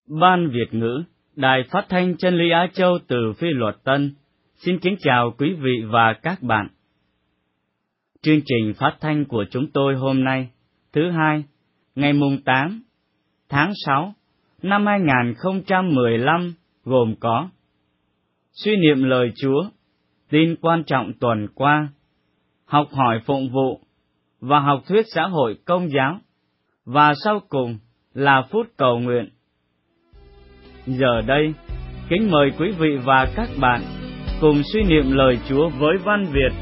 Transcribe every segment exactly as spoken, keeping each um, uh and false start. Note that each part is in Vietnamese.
Ban Việt ngữ, Đài Phát thanh Chân lý Á Châu từ Phi Luật Tân, xin kính chào quý vị và các bạn. Chương trình phát thanh của chúng tôi hôm nay, thứ hai, ngày mùng tám tháng sáu năm hai nghìn không trăm mười lăm gồm có suy niệm lời Chúa, tin quan trọng tuần qua, học hỏi phụng vụ và học thuyết xã hội công giáo, và sau cùng là phút cầu nguyện. Giờ đây, kính mời quý vị và các bạn cùng suy niệm lời Chúa với Văn Việt.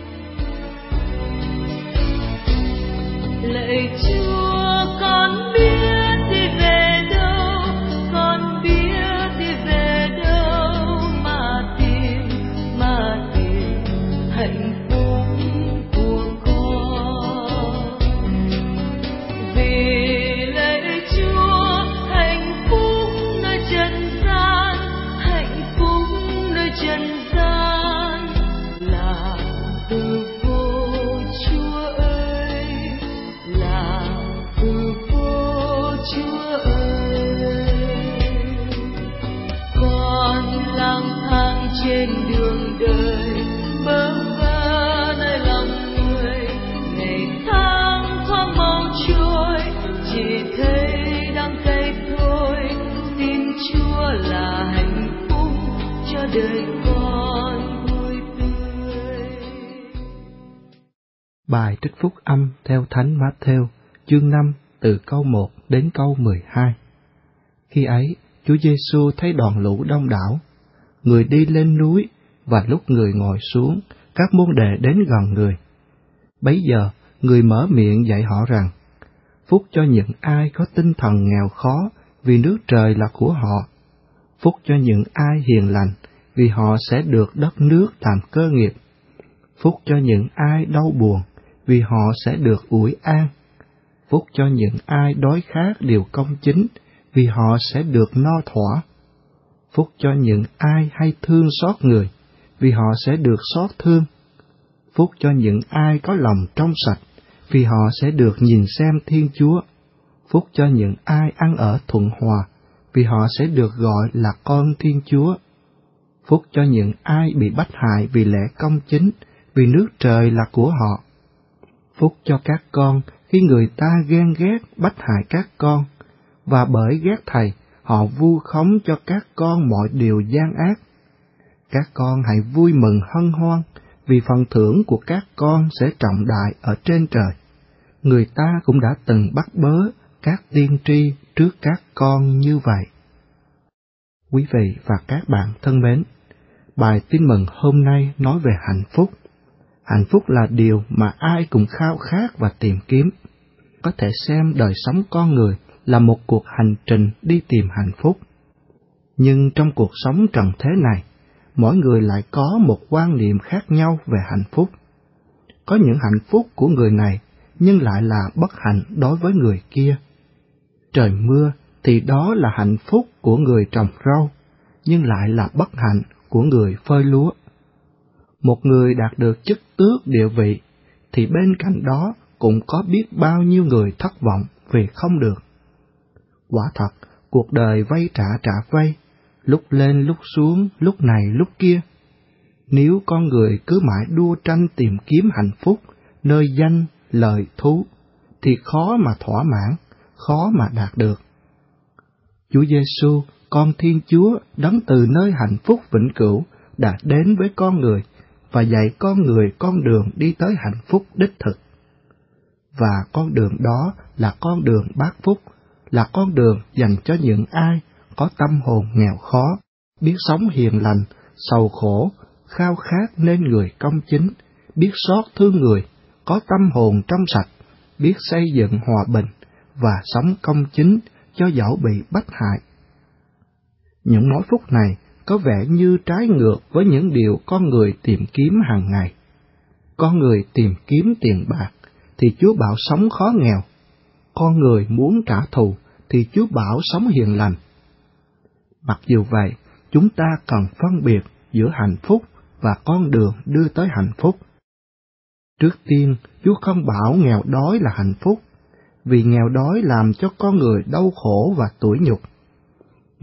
Lạy Chúa, con biết đi về đâu, con biết đi về đâu mà tìm, mà tìm hạnh phúc của con. Vì lạy Chúa, hạnh phúc nơi trần gian, hạnh phúc nơi trần gian là từ vô Chúa ơi, là từ vô Chúa ơi. Con lang thang trên đường đời, bơ vơ nơi lòng người, ngày tháng thoáng mau trôi, chỉ thấy đắng cay thôi. Xin Chúa là hạnh phúc cho đời con vui tươi. Bài trích phúc âm theo Thánh Mát-thêu, chương năm, từ câu một đến câu mười hai. Khi ấy, Chúa Giêsu thấy đoàn lũ đông đảo, người đi lên núi, và lúc người ngồi xuống, các môn đệ đến gần người. Bấy giờ, người mở miệng dạy họ rằng, phúc cho những ai có tinh thần nghèo khó, vì nước trời là của họ. Phúc cho những ai hiền lành, vì họ sẽ được đất nước làm cơ nghiệp. Phúc cho những ai đau buồn, vì họ sẽ được ủi an. Phúc cho những ai đói khát điều công chính, vì họ sẽ được no thỏa. Phúc cho những ai hay thương xót người, vì họ sẽ được xót thương. Phúc cho những ai có lòng trong sạch, vì họ sẽ được nhìn xem Thiên Chúa. Phúc cho những ai ăn ở thuận hòa, vì họ sẽ được gọi là con Thiên Chúa. Phúc cho những ai bị bách hại vì lẽ công chính, vì nước trời là của họ. Phúc cho các con khi người ta ghen ghét bách hại các con, và bởi ghét thầy, họ vu khống cho các con mọi điều gian ác. Các con hãy vui mừng hân hoan, vì phần thưởng của các con sẽ trọng đại ở trên trời. Người ta cũng đã từng bắt bớ các tiên tri trước các con như vậy. Quý vị và các bạn thân mến, bài tin mừng hôm nay nói về hạnh phúc. Hạnh phúc là điều mà ai cũng khao khát và tìm kiếm. Có thể xem đời sống con người là một cuộc hành trình đi tìm hạnh phúc. Nhưng trong cuộc sống trần thế này, mỗi người lại có một quan niệm khác nhau về hạnh phúc. Có những hạnh phúc của người này, nhưng lại là bất hạnh đối với người kia. Trời mưa thì đó là hạnh phúc của người trồng rau, nhưng lại là bất hạnh của người phơi lúa. Một người đạt được chức tước địa vị, thì bên cạnh đó cũng có biết bao nhiêu người thất vọng vì không được. Quả thật, cuộc đời vay trả trả vay, lúc lên lúc xuống, lúc này lúc kia. Nếu con người cứ mãi đua tranh tìm kiếm hạnh phúc nơi danh, lợi, thú, thì khó mà thỏa mãn, khó mà đạt được. Chúa Giêsu, con Thiên Chúa, đấng từ nơi hạnh phúc vĩnh cửu, đã đến với con người và dạy con người con đường đi tới hạnh phúc đích thực. Và con đường đó là con đường bát phúc, là con đường dành cho những ai có tâm hồn nghèo khó, biết sống hiền lành, sầu khổ, khao khát nên người công chính, biết xót thương người, có tâm hồn trong sạch, biết xây dựng hòa bình và sống công chính cho dẫu bị bách hại. Những mối phúc này có vẻ như trái ngược với những điều con người tìm kiếm hàng ngày. Con người tìm kiếm tiền bạc, thì Chúa bảo sống khó nghèo. Con người muốn trả thù, thì Chúa bảo sống hiền lành. Mặc dù vậy, chúng ta cần phân biệt giữa hạnh phúc và con đường đưa tới hạnh phúc. Trước tiên, Chúa không bảo nghèo đói là hạnh phúc, vì nghèo đói làm cho con người đau khổ và tủi nhục.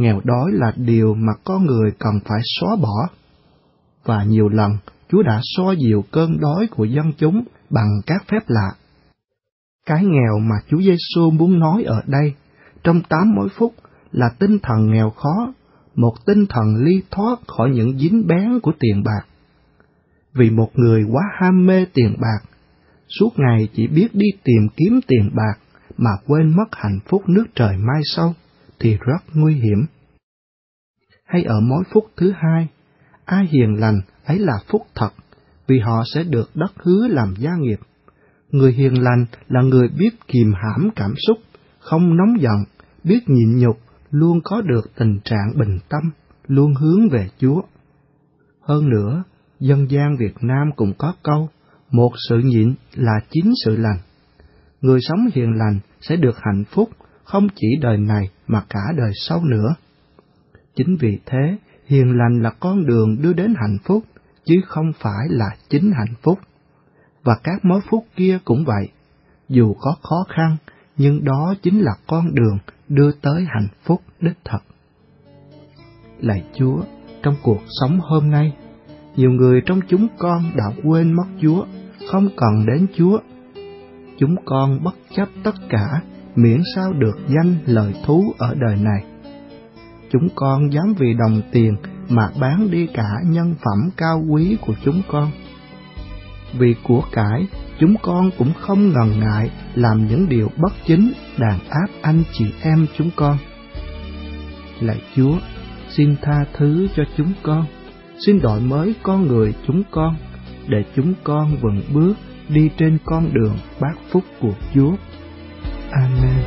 nghèo đói là điều mà con người cần phải xóa bỏ. Và nhiều lần, Chúa đã xoa dịu cơn đói của dân chúng bằng các phép lạ. Cái nghèo mà Chúa Giêsu muốn nói ở đây, trong tám mối phúc, là tinh thần nghèo khó, một tinh thần ly thoát khỏi những dính bén của tiền bạc. Vì một người quá ham mê tiền bạc, suốt ngày chỉ biết đi tìm kiếm tiền bạc mà quên mất hạnh phúc nước trời mai sau, thì rất nguy hiểm. Hay ở mối phúc thứ hai, ai hiền lành ấy là phúc thật, vì họ sẽ được đất hứa làm gia nghiệp. Người hiền lành là người biết kìm hãm cảm xúc, không nóng giận, biết nhịn nhục, luôn có được tình trạng bình tâm, luôn hướng về Chúa. Hơn nữa, dân gian Việt Nam cũng có câu, một sự nhịn là chín sự lành. Người sống hiền lành sẽ được hạnh phúc, không chỉ đời này mà cả đời sau nữa. Chính vì thế, hiền lành là con đường đưa đến hạnh phúc, chứ không phải là chính hạnh phúc. Và các mối phúc kia cũng vậy, dù có khó khăn, nhưng đó chính là con đường đưa tới hạnh phúc đích thực. Lạy Chúa, trong cuộc sống hôm nay, nhiều người trong chúng con đã quên mất Chúa, không cần đến Chúa. Chúng con bất chấp tất cả, miễn sao được danh lời thú ở đời này. Chúng con dám vì đồng tiền mà bán đi cả nhân phẩm cao quý của chúng con. Vì của cải, chúng con cũng không ngần ngại làm những điều bất chính đàn áp anh chị em chúng con. Lạy Chúa, xin tha thứ cho chúng con, xin đổi mới con người chúng con, để chúng con vững bước đi trên con đường bát phúc của Chúa. Amen.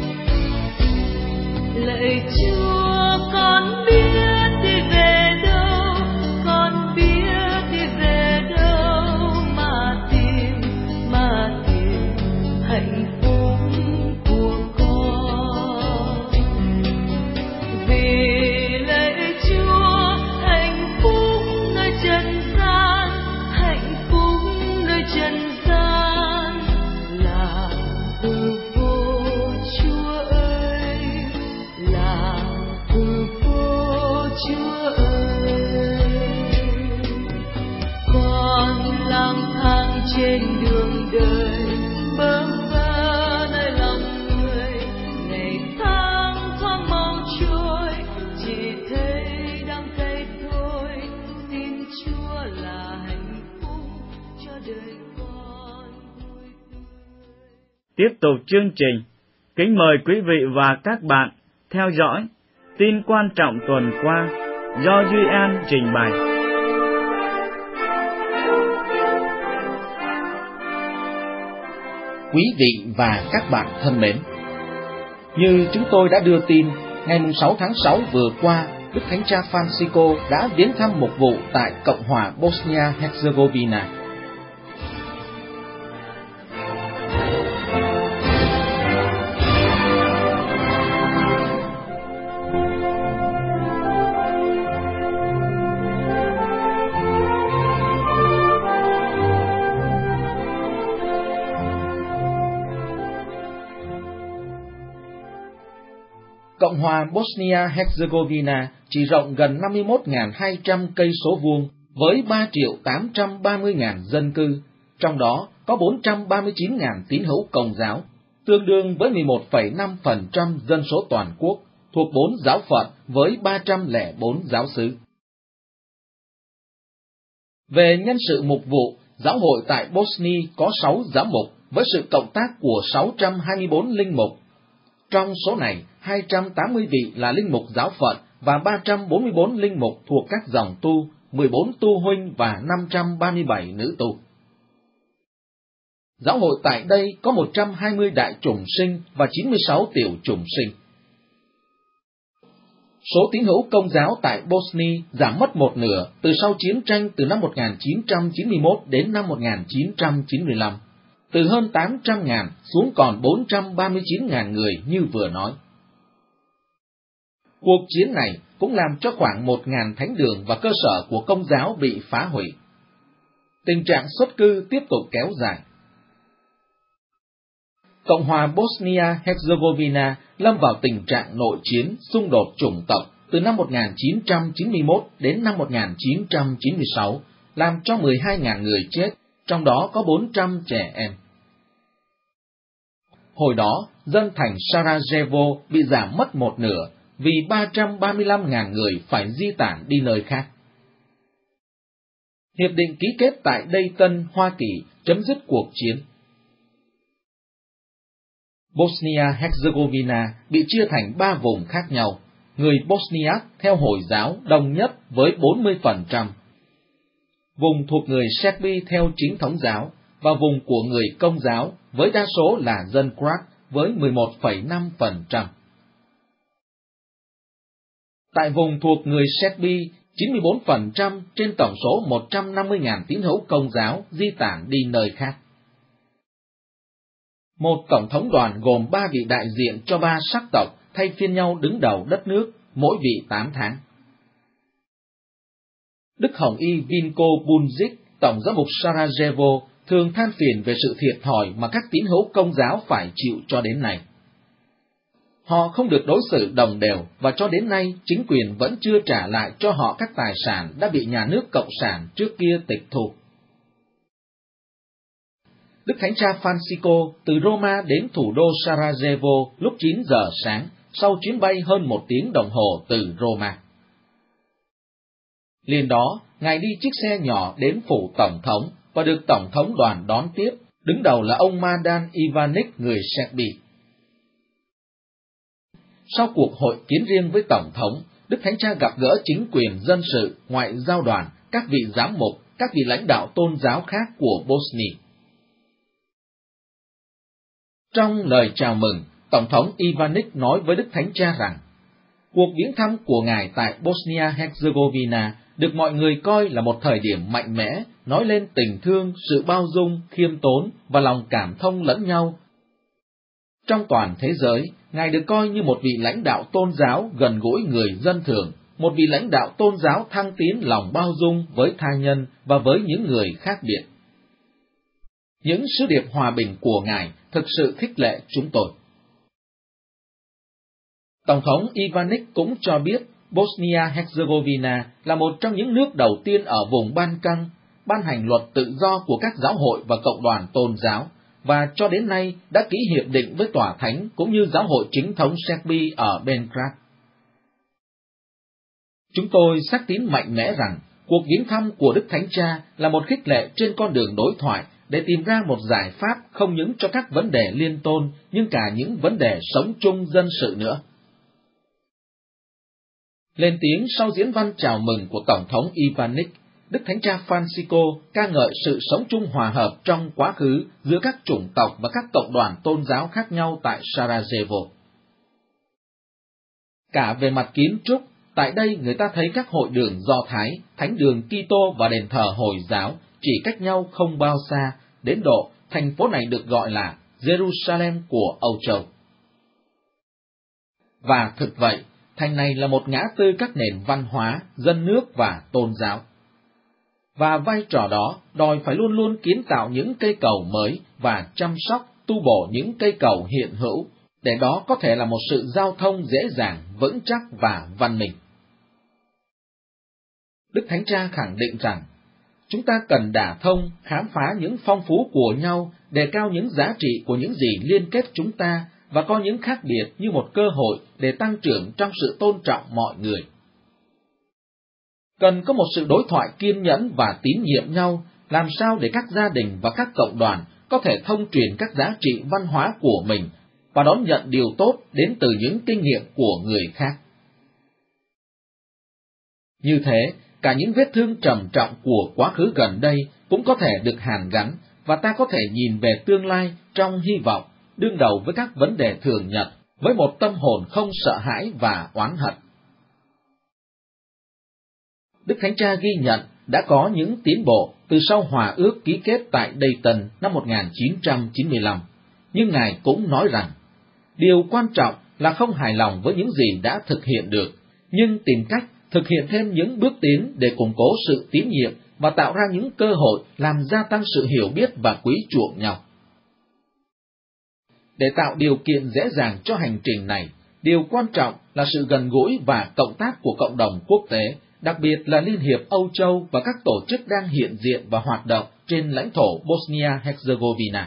Lạy Chúa, con biết đi về đâu, con biết đi về đâu mà tìm, mà tìm hạnh phúc của con. Vì lạy Chúa, hạnh phúc nơi trần gian, hạnh phúc nơi trần gian là từ vô Chúa ơi, là từ vô Chúa ơi. Con lang thang trên đường đời, bơ vơ nơi lòng người, ngày tháng thoáng mau trôi, chỉ thấy đắng cay thôi. Xin Chúa là hạnh phúc cho đời con vui tươi. Tiếp tục chương trình, kính mời quý vị và các bạn theo dõi tin quan trọng tuần qua do Duy An trình bày. Quý vị và các bạn thân mến, như chúng tôi đã đưa tin, ngày sáu tháng sáu vừa qua, Đức Thánh Cha Francisco đã viếng thăm một vụ tại Cộng hòa Bosnia-Herzegovina. Cộng hòa Bosnia-Herzegovina chỉ rộng gần năm mươi mốt nghìn hai trăm cây số vuông với ba triệu tám trăm ba mươi nghìn dân cư, trong đó có bốn trăm ba mươi chín nghìn tín hữu Công giáo, tương đương với mười một phẩy năm phần trăm dân số toàn quốc, thuộc bốn giáo phận với ba trăm lẻ bốn giáo xứ. Về nhân sự mục vụ, giáo hội tại Bosnia có sáu giám mục với sự cộng tác của sáu trăm hai mươi bốn linh mục. Trong số này, hai trăm tám mươi vị là linh mục giáo phận và ba trăm bốn mươi bốn linh mục thuộc các dòng tu, mười bốn tu huynh và năm trăm ba mươi bảy nữ tu. Giáo hội tại đây có một trăm hai mươi đại chủng sinh và chín mươi sáu tiểu chủng sinh. Số tín hữu Công giáo tại Bosnia giảm mất một nửa từ sau chiến tranh từ năm một nghìn chín trăm chín mươi mốt đến năm một nghìn chín trăm chín mươi lăm, từ hơn tám trăm nghìn xuống còn bốn trăm ba mươi chín nghìn người như vừa nói. Cuộc chiến này cũng làm cho khoảng một nghìn thánh đường và cơ sở của Công giáo bị phá hủy. Tình trạng xuất cư tiếp tục kéo dài. Cộng hòa Bosnia-Herzegovina lâm vào tình trạng nội chiến, xung đột chủng tộc từ năm một nghìn chín trăm chín mươi mốt đến năm một nghìn chín trăm chín mươi sáu, làm cho mười hai nghìn người chết, trong đó có bốn trăm trẻ em. Hồi đó, dân thành Sarajevo bị giảm mất một nửa vì ba trăm ba mươi lăm nghìn người phải di tản đi nơi khác. Hiệp định ký kết tại Dayton, Hoa Kỳ chấm dứt cuộc chiến. Bosnia-Herzegovina bị chia thành ba vùng khác nhau. Người Bosniak theo Hồi giáo đồng nhất với bốn mươi phần trăm, vùng thuộc người Serbi theo chính thống giáo, và vùng của người Công giáo với đa số là dân Croat với mười một phẩy năm phần trăm. Tại vùng thuộc người Serbi, chín mươi bốn phần trăm trên tổng số một trăm năm mươi nghìn tín hữu Công giáo di tản đi nơi khác. Một tổng thống đoàn gồm ba vị đại diện cho ba sắc tộc thay phiên nhau đứng đầu đất nước, mỗi vị tám tháng. Đức Hồng Y Vinko Bunzic, tổng giám mục Sarajevo, thường than phiền về sự thiệt thòi mà các tín hữu Công giáo phải chịu cho đến nay. Họ không được đối xử đồng đều, và cho đến nay chính quyền vẫn chưa trả lại cho họ các tài sản đã bị nhà nước Cộng sản trước kia tịch thu. Đức Thánh cha Francisco từ Roma đến thủ đô Sarajevo lúc chín giờ sáng, sau chuyến bay hơn một tiếng đồng hồ từ Roma. Liền đó, Ngài đi chiếc xe nhỏ đến phủ Tổng thống và được Tổng thống đoàn đón tiếp, đứng đầu là ông Mladen Ivanić, người Serbi. Sau cuộc hội kiến riêng với Tổng thống, Đức Thánh cha gặp gỡ chính quyền dân sự, ngoại giao đoàn, các vị giám mục, các vị lãnh đạo tôn giáo khác của Bosnia. Trong lời chào mừng, Tổng thống Ivanić nói với Đức Thánh cha rằng, cuộc viếng thăm của Ngài tại Bosnia-Herzegovina được mọi người coi là một thời điểm mạnh mẽ, nói lên tình thương, sự bao dung, khiêm tốn và lòng cảm thông lẫn nhau. Trong toàn thế giới, Ngài được coi như một vị lãnh đạo tôn giáo gần gũi người dân thường, một vị lãnh đạo tôn giáo thăng tiến lòng bao dung với tha nhân và với những người khác biệt. Những sứ điệp hòa bình của Ngài thực sự khích lệ chúng tôi. Tổng thống Ivanić cũng cho biết Bosnia-Herzegovina là một trong những nước đầu tiên ở vùng Ban Căng ban hành luật tự do của các giáo hội và cộng đoàn tôn giáo, và cho đến nay đã ký hiệp định với Tòa Thánh cũng như giáo hội chính thống Serbi ở Belgrade. Chúng tôi xác tín mạnh mẽ rằng cuộc viếng thăm của Đức Thánh Cha là một khích lệ trên con đường đối thoại để tìm ra một giải pháp không những cho các vấn đề liên tôn, nhưng cả những vấn đề sống chung dân sự nữa. Lên tiếng sau diễn văn chào mừng của Tổng thống Ivanić, Đức Thánh cha Francisco ca ngợi sự sống chung hòa hợp trong quá khứ giữa các chủng tộc và các cộng đoàn tôn giáo khác nhau tại Sarajevo. Cả về mặt kiến trúc, tại đây người ta thấy các hội đường Do Thái, thánh đường Kitô và đền thờ Hồi giáo chỉ cách nhau không bao xa, đến độ thành phố này được gọi là Jerusalem của Âu Châu. Và thực vậy, thành này là một ngã tư các nền văn hóa, dân nước và tôn giáo. Và vai trò đó đòi phải luôn luôn kiến tạo những cây cầu mới và chăm sóc, tu bổ những cây cầu hiện hữu, để đó có thể là một sự giao thông dễ dàng, vững chắc và văn minh. Đức Thánh Cha khẳng định rằng, chúng ta cần đả thông, khám phá những phong phú của nhau, đề cao những giá trị của những gì liên kết chúng ta, và coi những khác biệt như một cơ hội để tăng trưởng trong sự tôn trọng mọi người. Cần có một sự đối thoại kiên nhẫn và tín nhiệm nhau, làm sao để các gia đình và các cộng đoàn có thể thông truyền các giá trị văn hóa của mình và đón nhận điều tốt đến từ những kinh nghiệm của người khác. Như thế, cả những vết thương trầm trọng của quá khứ gần đây cũng có thể được hàn gắn, và ta có thể nhìn về tương lai trong hy vọng, đương đầu với các vấn đề thường nhật, với một tâm hồn không sợ hãi và oán hận. Đức Thánh Cha ghi nhận đã có những tiến bộ từ sau hòa ước ký kết tại Dayton năm một nghìn chín trăm chín mươi lăm, nhưng Ngài cũng nói rằng, điều quan trọng là không hài lòng với những gì đã thực hiện được, nhưng tìm cách thực hiện thêm những bước tiến để củng cố sự tín nhiệm và tạo ra những cơ hội làm gia tăng sự hiểu biết và quý chuộng nhau. Để tạo điều kiện dễ dàng cho hành trình này, điều quan trọng là sự gần gũi và cộng tác của cộng đồng quốc tế, đặc biệt là Liên hiệp Âu Châu và các tổ chức đang hiện diện và hoạt động trên lãnh thổ Bosnia-Herzegovina.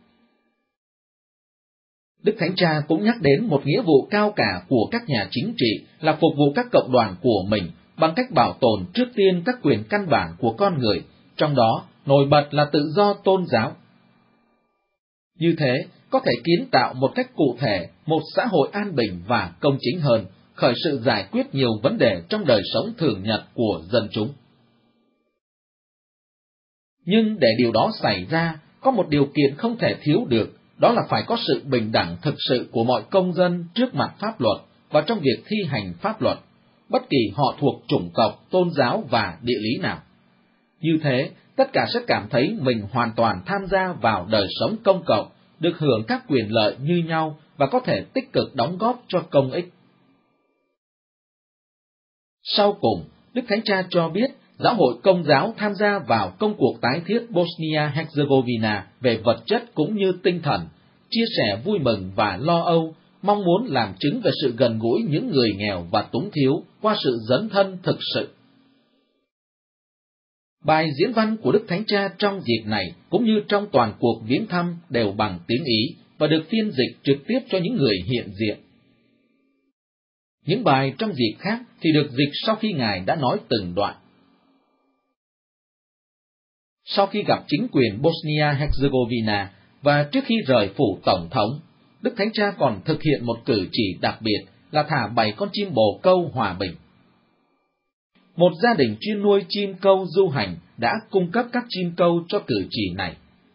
Đức Thánh Cha cũng nhắc đến một nghĩa vụ cao cả của các nhà chính trị là phục vụ các cộng đoàn của mình bằng cách bảo tồn trước tiên các quyền căn bản của con người, trong đó nổi bật là tự do tôn giáo. Như thế, có thể kiến tạo một cách cụ thể một xã hội an bình và công chính hơn, khởi sự giải quyết nhiều vấn đề trong đời sống thường nhật của dân chúng. Nhưng để điều đó xảy ra, có một điều kiện không thể thiếu được, đó là phải có sự bình đẳng thực sự của mọi công dân trước mặt pháp luật và trong việc thi hành pháp luật, bất kỳ họ thuộc chủng tộc, tôn giáo và địa lý nào. Như thế, tất cả sẽ cảm thấy mình hoàn toàn tham gia vào đời sống công cộng, được hưởng các quyền lợi như nhau và có thể tích cực đóng góp cho công ích. Sau cùng, Đức Thánh Cha cho biết Giáo hội Công giáo tham gia vào công cuộc tái thiết Bosnia-Herzegovina về vật chất cũng như tinh thần, chia sẻ vui mừng và lo âu, mong muốn làm chứng về sự gần gũi những người nghèo và túng thiếu qua sự dấn thân thực sự. Bài diễn văn của Đức Thánh Cha trong dịp này cũng như trong toàn cuộc viếng thăm đều bằng tiếng Ý và được phiên dịch trực tiếp cho những người hiện diện. Những bài trong dịp khác thì được dịch sau khi Ngài đã nói từng đoạn. Sau khi gặp chính quyền Bosnia-Herzegovina và trước khi rời phủ Tổng thống, Đức Thánh Cha còn thực hiện một cử chỉ đặc biệt là thả bảy con chim bồ câu hòa bình. Một gia đình chuyên nuôi chim câu du hành đã cung cấp các chim câu cho cử chỉ này.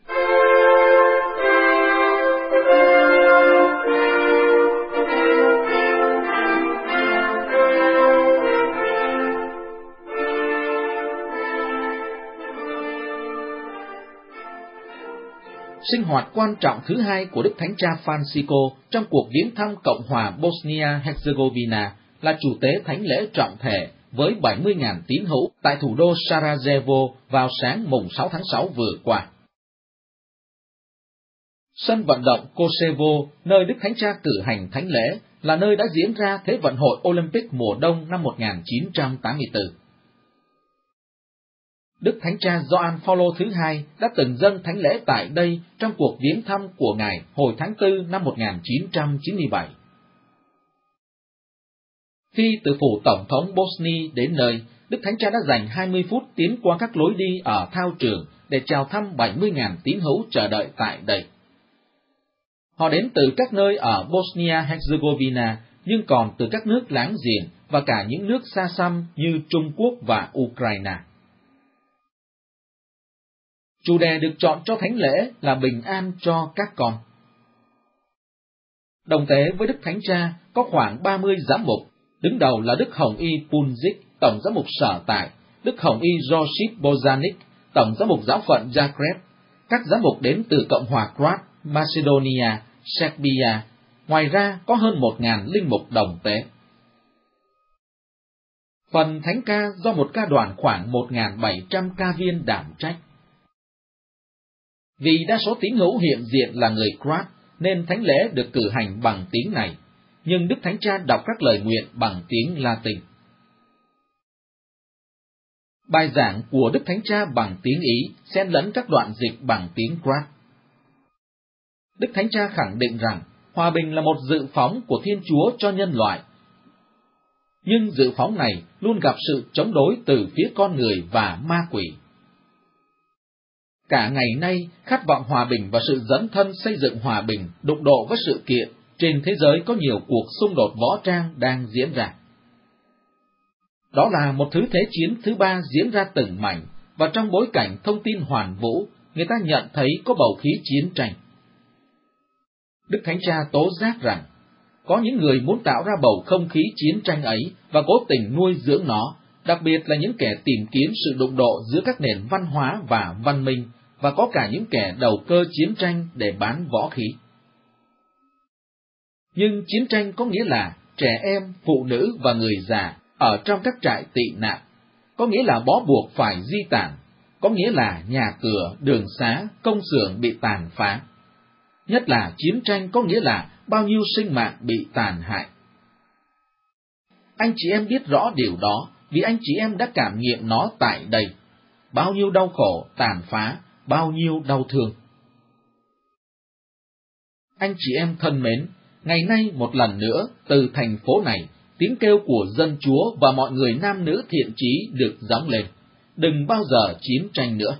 Sinh hoạt quan trọng thứ hai của Đức Thánh Cha Francisco trong cuộc viếng thăm Cộng hòa Bosnia-Herzegovina là chủ tế thánh lễ trọng thể với bảy mươi nghìn tín hữu tại thủ đô Sarajevo vào sáng mùng sáu tháng sáu vừa qua. Sân vận động Koševo, nơi Đức Thánh Cha cử hành thánh lễ, là nơi đã diễn ra Thế vận hội Olympic mùa đông năm một nghìn chín trăm tám mươi tư. Đức Thánh Cha Gioan Phaolô thứ hai đã từng dâng thánh lễ tại đây trong cuộc viếng thăm của Ngài hồi tháng tư năm một nghìn chín trăm chín mươi bảy. Khi từ phủ Tổng thống Bosnia đến nơi, Đức Thánh Cha đã dành hai mươi phút tiến qua các lối đi ở thao trường để chào thăm bảy mươi nghìn tín hữu chờ đợi tại đây. Họ đến từ các nơi ở Bosnia-Herzegovina, nhưng còn từ các nước láng giềng và cả những nước xa xăm như Trung Quốc và Ukraine. Chủ đề được chọn cho thánh lễ là bình an cho các con. Đồng tế với Đức Thánh Cha có khoảng ba mươi giám mục, đứng đầu là Đức Hồng Y Punjic, Tổng giám mục sở tại, Đức Hồng Y Josip Bozanic, Tổng giám mục giáo phận Zagreb, các giám mục đến từ Cộng hòa Croat, Macedonia, Serbia. Ngoài ra có hơn một nghìn linh mục đồng tế. Phần thánh ca do một ca đoàn khoảng một nghìn bảy trăm ca viên đảm trách. Vì đa số tín hữu hiện diện là người Croat, nên thánh lễ được cử hành bằng tiếng này, nhưng Đức Thánh Cha đọc các lời nguyện bằng tiếng Latin. Bài giảng của Đức Thánh Cha bằng tiếng Ý xen lẫn các đoạn dịch bằng tiếng Croat. Đức Thánh Cha khẳng định rằng hòa bình là một dự phóng của Thiên Chúa cho nhân loại. Nhưng dự phóng này luôn gặp sự chống đối từ phía con người và ma quỷ. Cả ngày nay, khát vọng hòa bình và sự dấn thân xây dựng hòa bình đụng độ với sự kiện, trên thế giới có nhiều cuộc xung đột võ trang đang diễn ra. Đó là một thứ thế chiến thứ ba diễn ra từng mảnh, và trong bối cảnh thông tin hoàn vũ, người ta nhận thấy có bầu khí chiến tranh. Đức Thánh Cha tố giác rằng, có những người muốn tạo ra bầu không khí chiến tranh ấy và cố tình nuôi dưỡng nó, đặc biệt là những kẻ tìm kiếm sự đụng độ giữa các nền văn hóa và văn minh, và có cả những kẻ đầu cơ chiến tranh để bán võ khí. Nhưng chiến tranh có nghĩa là trẻ em, phụ nữ và người già ở trong các trại tị nạn, có nghĩa là bó buộc phải di tản, có nghĩa là nhà cửa, đường xá, công xưởng bị tàn phá. Nhất là chiến tranh có nghĩa là bao nhiêu sinh mạng bị tàn hại. Anh chị em biết rõ điều đó vì anh chị em đã cảm nghiệm nó tại đây. Bao nhiêu đau khổ, tàn phá, bao nhiêu đau thương. Anh chị em thân mến, ngày nay một lần nữa, từ thành phố này, tiếng kêu của dân Chúa và mọi người nam nữ thiện chí được gióng lên. Đừng bao giờ chiến tranh nữa.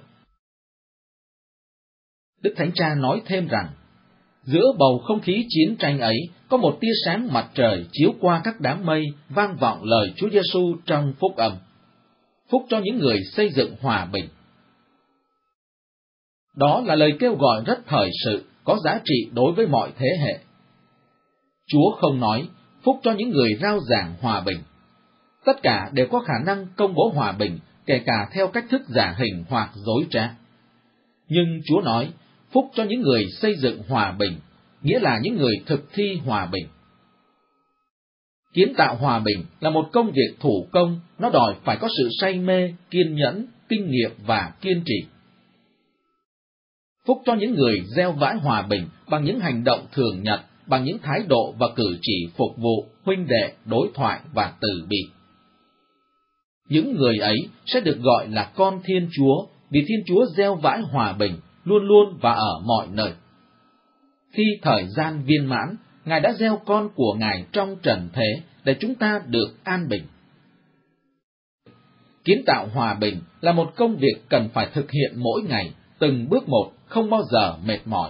Đức Thánh Cha nói thêm rằng, giữa bầu không khí chiến tranh ấy, có một tia sáng mặt trời chiếu qua các đám mây, vang vọng lời Chúa Giêsu trong phúc âm. Phúc cho những người xây dựng hòa bình. Đó là lời kêu gọi rất thời sự, có giá trị đối với mọi thế hệ. Chúa không nói, phúc cho những người rao giảng hòa bình. Tất cả đều có khả năng công bố hòa bình, kể cả theo cách thức giả hình hoặc dối trá. Nhưng Chúa nói, phúc cho những người xây dựng hòa bình, nghĩa là những người thực thi hòa bình. Kiến tạo hòa bình là một công việc thủ công, nó đòi phải có sự say mê, kiên nhẫn, kinh nghiệm và kiên trì. Phúc cho những người gieo vãi hòa bình bằng những hành động thường nhật, bằng những thái độ và cử chỉ phục vụ, huynh đệ, đối thoại và từ bi. Những người ấy sẽ được gọi là con Thiên Chúa, vì Thiên Chúa gieo vãi hòa bình, luôn luôn và ở mọi nơi. Khi thời gian viên mãn, Ngài đã gieo con của Ngài trong trần thế, để chúng ta được an bình. Kiến tạo hòa bình là một công việc cần phải thực hiện mỗi ngày, từng bước một, không bao giờ mệt mỏi.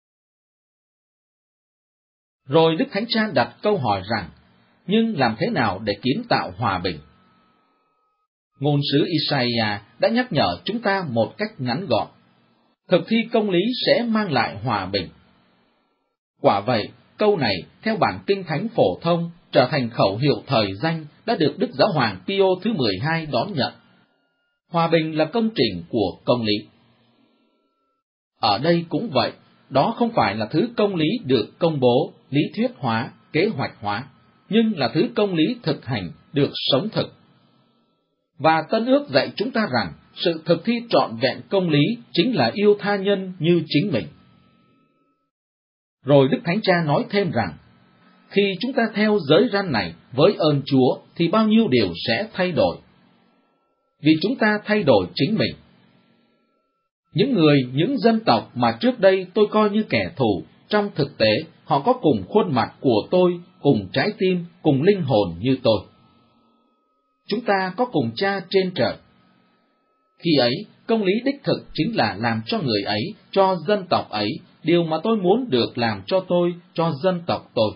Rồi Đức Thánh Cha đặt câu hỏi rằng, nhưng làm thế nào để kiến tạo hòa bình? Ngôn sứ Isaiah đã nhắc nhở chúng ta một cách ngắn gọn. Thực thi công lý sẽ mang lại hòa bình. Quả vậy, câu này, theo bản Kinh Thánh phổ thông, trở thành khẩu hiệu thời danh đã được Đức Giáo hoàng Pio thứ mười hai đón nhận. Hòa bình là công trình của công lý. Ở đây cũng vậy, đó không phải là thứ công lý được công bố, lý thuyết hóa, kế hoạch hóa, nhưng là thứ công lý thực hành, được sống thực. Và Tân Ước dạy chúng ta rằng, sự thực thi trọn vẹn công lý chính là yêu tha nhân như chính mình. Rồi Đức Thánh Cha nói thêm rằng, khi chúng ta theo giới răn này với ơn Chúa thì bao nhiêu điều sẽ thay đổi. Vì chúng ta thay đổi chính mình. Những người, những dân tộc mà trước đây tôi coi như kẻ thù, trong thực tế họ có cùng khuôn mặt của tôi, cùng trái tim, cùng linh hồn như tôi. Chúng ta có cùng Cha trên trời. Khi ấy, công lý đích thực chính là làm cho người ấy, cho dân tộc ấy, điều mà tôi muốn được làm cho tôi, cho dân tộc tôi.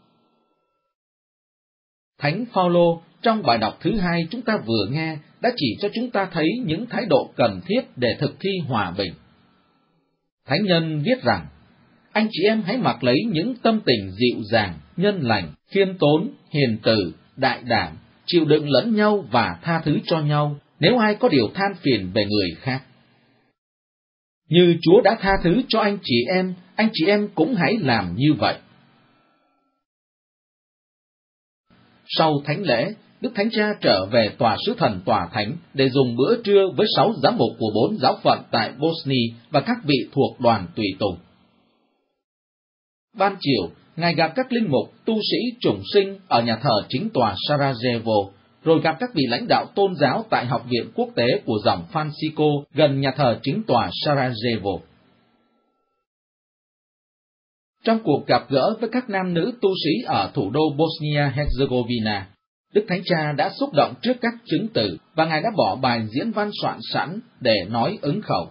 Thánh Phaolô trong bài đọc thứ hai chúng ta vừa nghe đã chỉ cho chúng ta thấy những thái độ cần thiết để thực thi hòa bình. Thánh nhân viết rằng, anh chị em hãy mặc lấy những tâm tình dịu dàng, nhân lành, khiêm tốn, hiền từ, đại đảm, chịu đựng lẫn nhau và tha thứ cho nhau, nếu ai có điều than phiền về người khác. Như Chúa đã tha thứ cho anh chị em, anh chị em cũng hãy làm như vậy. Sau thánh lễ, Đức Thánh Cha trở về tòa sứ thần tòa thánh để dùng bữa trưa với sáu giám mục của bốn giáo phận tại Bosnia và các vị thuộc đoàn tùy tùng. Ban chiều, Ngài gặp các linh mục, tu sĩ chủng sinh ở nhà thờ chính tòa Sarajevo, rồi gặp các vị lãnh đạo tôn giáo tại Học viện Quốc tế của dòng Francisco gần nhà thờ chính tòa Sarajevo. Trong cuộc gặp gỡ với các nam nữ tu sĩ ở thủ đô Bosnia-Herzegovina, Đức Thánh Cha đã xúc động trước các chứng từ và Ngài đã bỏ bài diễn văn soạn sẵn để nói ứng khẩu.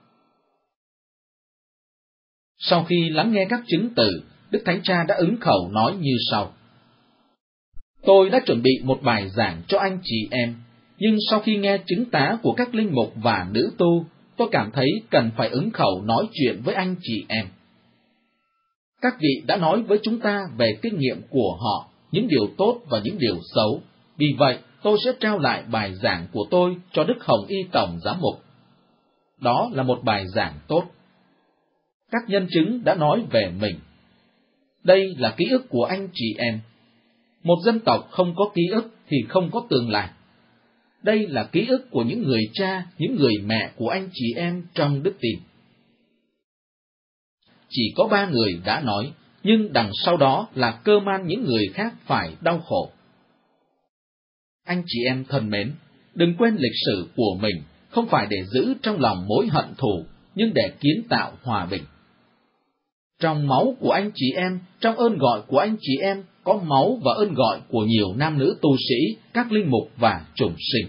Sau khi lắng nghe các chứng từ, Đức Thánh Cha đã ứng khẩu nói như sau. Tôi đã chuẩn bị một bài giảng cho anh chị em, nhưng sau khi nghe chứng tá của các linh mục và nữ tu, tôi cảm thấy cần phải ứng khẩu nói chuyện với anh chị em. Các vị đã nói với chúng ta về kinh nghiệm của họ, những điều tốt và những điều xấu. Vì vậy, tôi sẽ trao lại bài giảng của tôi cho Đức Hồng Y Tổng Giám mục. Đó là một bài giảng tốt. Các nhân chứng đã nói về mình. Đây là ký ức của anh chị em. Một dân tộc không có ký ức thì không có tương lai. Đây là ký ức của những người cha, những người mẹ của anh chị em trong đức tin. chỉ có ba người đã nói, nhưng đằng sau đó là cơ man những người khác phải đau khổ. Anh chị em thân mến, đừng quên lịch sử của mình, không phải để giữ trong lòng mối hận thù, nhưng để kiến tạo hòa bình. Trong máu của anh chị em, trong ơn gọi của anh chị em, có máu và ơn gọi của nhiều nam nữ tu sĩ, các linh mục và chủng sinh.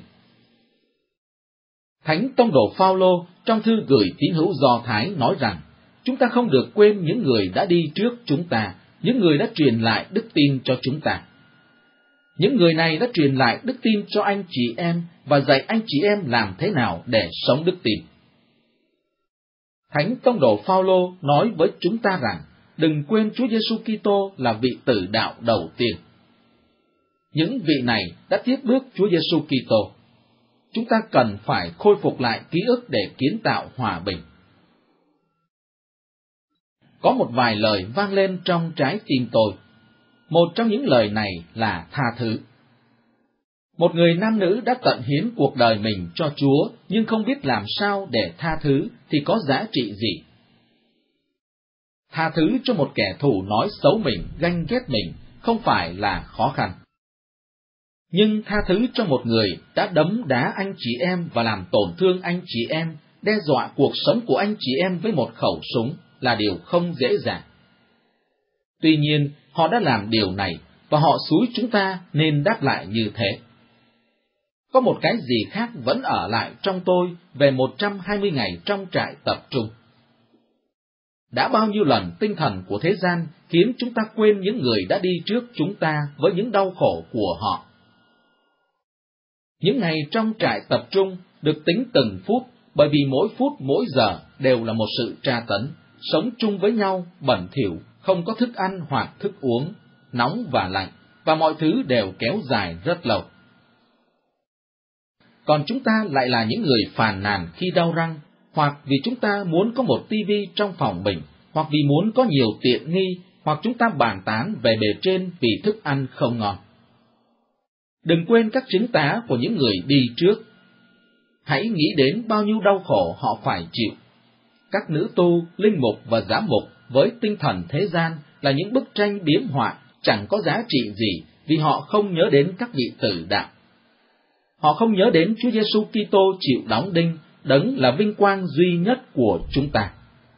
Thánh Tông đồ Phao-lô trong thư gửi tín hữu Do Thái nói rằng, chúng ta không được quên những người đã đi trước chúng ta, những người đã truyền lại đức tin cho chúng ta. Những người này đã truyền lại đức tin cho anh chị em và dạy anh chị em làm thế nào để sống đức tin. Thánh Tông đồ Phao-lô nói với chúng ta rằng, đừng quên Chúa Giêsu Kitô là vị tử đạo đầu tiên. Những vị này đã tiếp bước Chúa Giêsu Kitô. Chúng ta cần phải khôi phục lại ký ức để kiến tạo hòa bình. Có một vài lời vang lên trong trái tim tôi. Một trong những lời này là tha thứ. Một người nam nữ đã tận hiến cuộc đời mình cho Chúa, nhưng không biết làm sao để tha thứ thì có giá trị gì? Tha thứ cho một kẻ thù nói xấu mình, ganh ghét mình, không phải là khó khăn. Nhưng tha thứ cho một người đã đấm đá anh chị em và làm tổn thương anh chị em, đe dọa cuộc sống của anh chị em với một khẩu súng là điều không dễ dàng. Tuy nhiên, họ đã làm điều này, và họ xúi chúng ta nên đáp lại như thế. Có một cái gì khác vẫn ở lại trong tôi về một trăm hai mươi ngày trong trại tập trung. Đã bao nhiêu lần tinh thần của thế gian khiến chúng ta quên những người đã đi trước chúng ta với những đau khổ của họ. Những ngày trong trại tập trung được tính từng phút, bởi vì mỗi phút mỗi giờ đều là một sự tra tấn, sống chung với nhau bẩn thỉu, không có thức ăn hoặc thức uống, nóng và lạnh, và mọi thứ đều kéo dài rất lâu. Còn chúng ta lại là những người phàn nàn khi đau răng, hoặc vì chúng ta muốn có một tivi trong phòng mình, hoặc vì muốn có nhiều tiện nghi, hoặc chúng ta bàn tán về bề trên vì thức ăn không ngon. Đừng quên các chứng tá của những người đi trước. Hãy nghĩ đến bao nhiêu đau khổ họ phải chịu. Các nữ tu, linh mục và giám mục với tinh thần thế gian là những bức tranh biếm họa chẳng có giá trị gì vì họ không nhớ đến các vị tử đạo. Họ không nhớ đến Chúa Giêsu Kitô chịu đóng đinh, đấng là vinh quang duy nhất của chúng ta.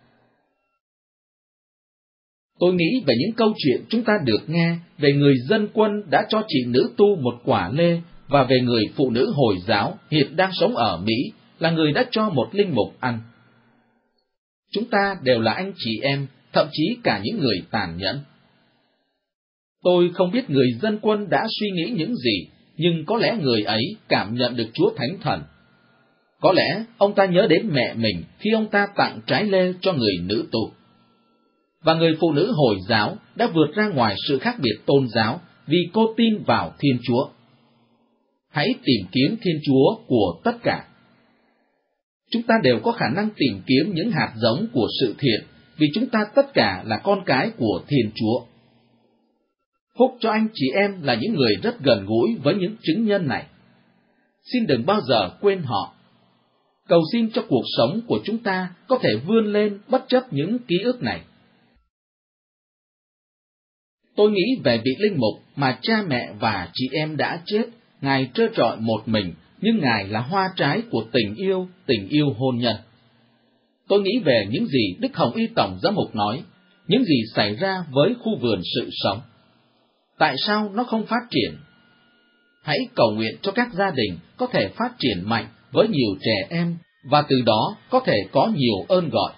Tôi nghĩ về những câu chuyện chúng ta được nghe về người dân quân đã cho chị nữ tu một quả lê và về người phụ nữ Hồi giáo hiện đang sống ở Mỹ là người đã cho một linh mục ăn. Chúng ta đều là anh chị em, thậm chí cả những người tàn nhẫn. Tôi không biết người dân quân đã suy nghĩ những gì, nhưng có lẽ người ấy cảm nhận được Chúa Thánh Thần. Có lẽ ông ta nhớ đến mẹ mình khi ông ta tặng trái lê cho người nữ tu. Và người phụ nữ Hồi giáo đã vượt ra ngoài sự khác biệt tôn giáo vì cô tin vào Thiên Chúa. Hãy tìm kiếm Thiên Chúa của tất cả. Chúng ta đều có khả năng tìm kiếm những hạt giống của sự thiện, vì chúng ta tất cả là con cái của Thiên Chúa. Phúc cho anh chị em là những người rất gần gũi với những chứng nhân này. Xin đừng bao giờ quên họ. Cầu xin cho cuộc sống của chúng ta có thể vươn lên bất chấp những ký ức này. Tôi nghĩ về vị linh mục mà cha mẹ và chị em đã chết, Ngài trơ trọi một mình, nhưng Ngài là hoa trái của tình yêu, tình yêu hôn nhân. Tôi nghĩ về những gì Đức Hồng Y Tổng Giám mục nói, những gì xảy ra với khu vườn sự sống. Tại sao nó không phát triển? Hãy cầu nguyện cho các gia đình có thể phát triển mạnh với nhiều trẻ em, và từ đó có thể có nhiều ơn gọi.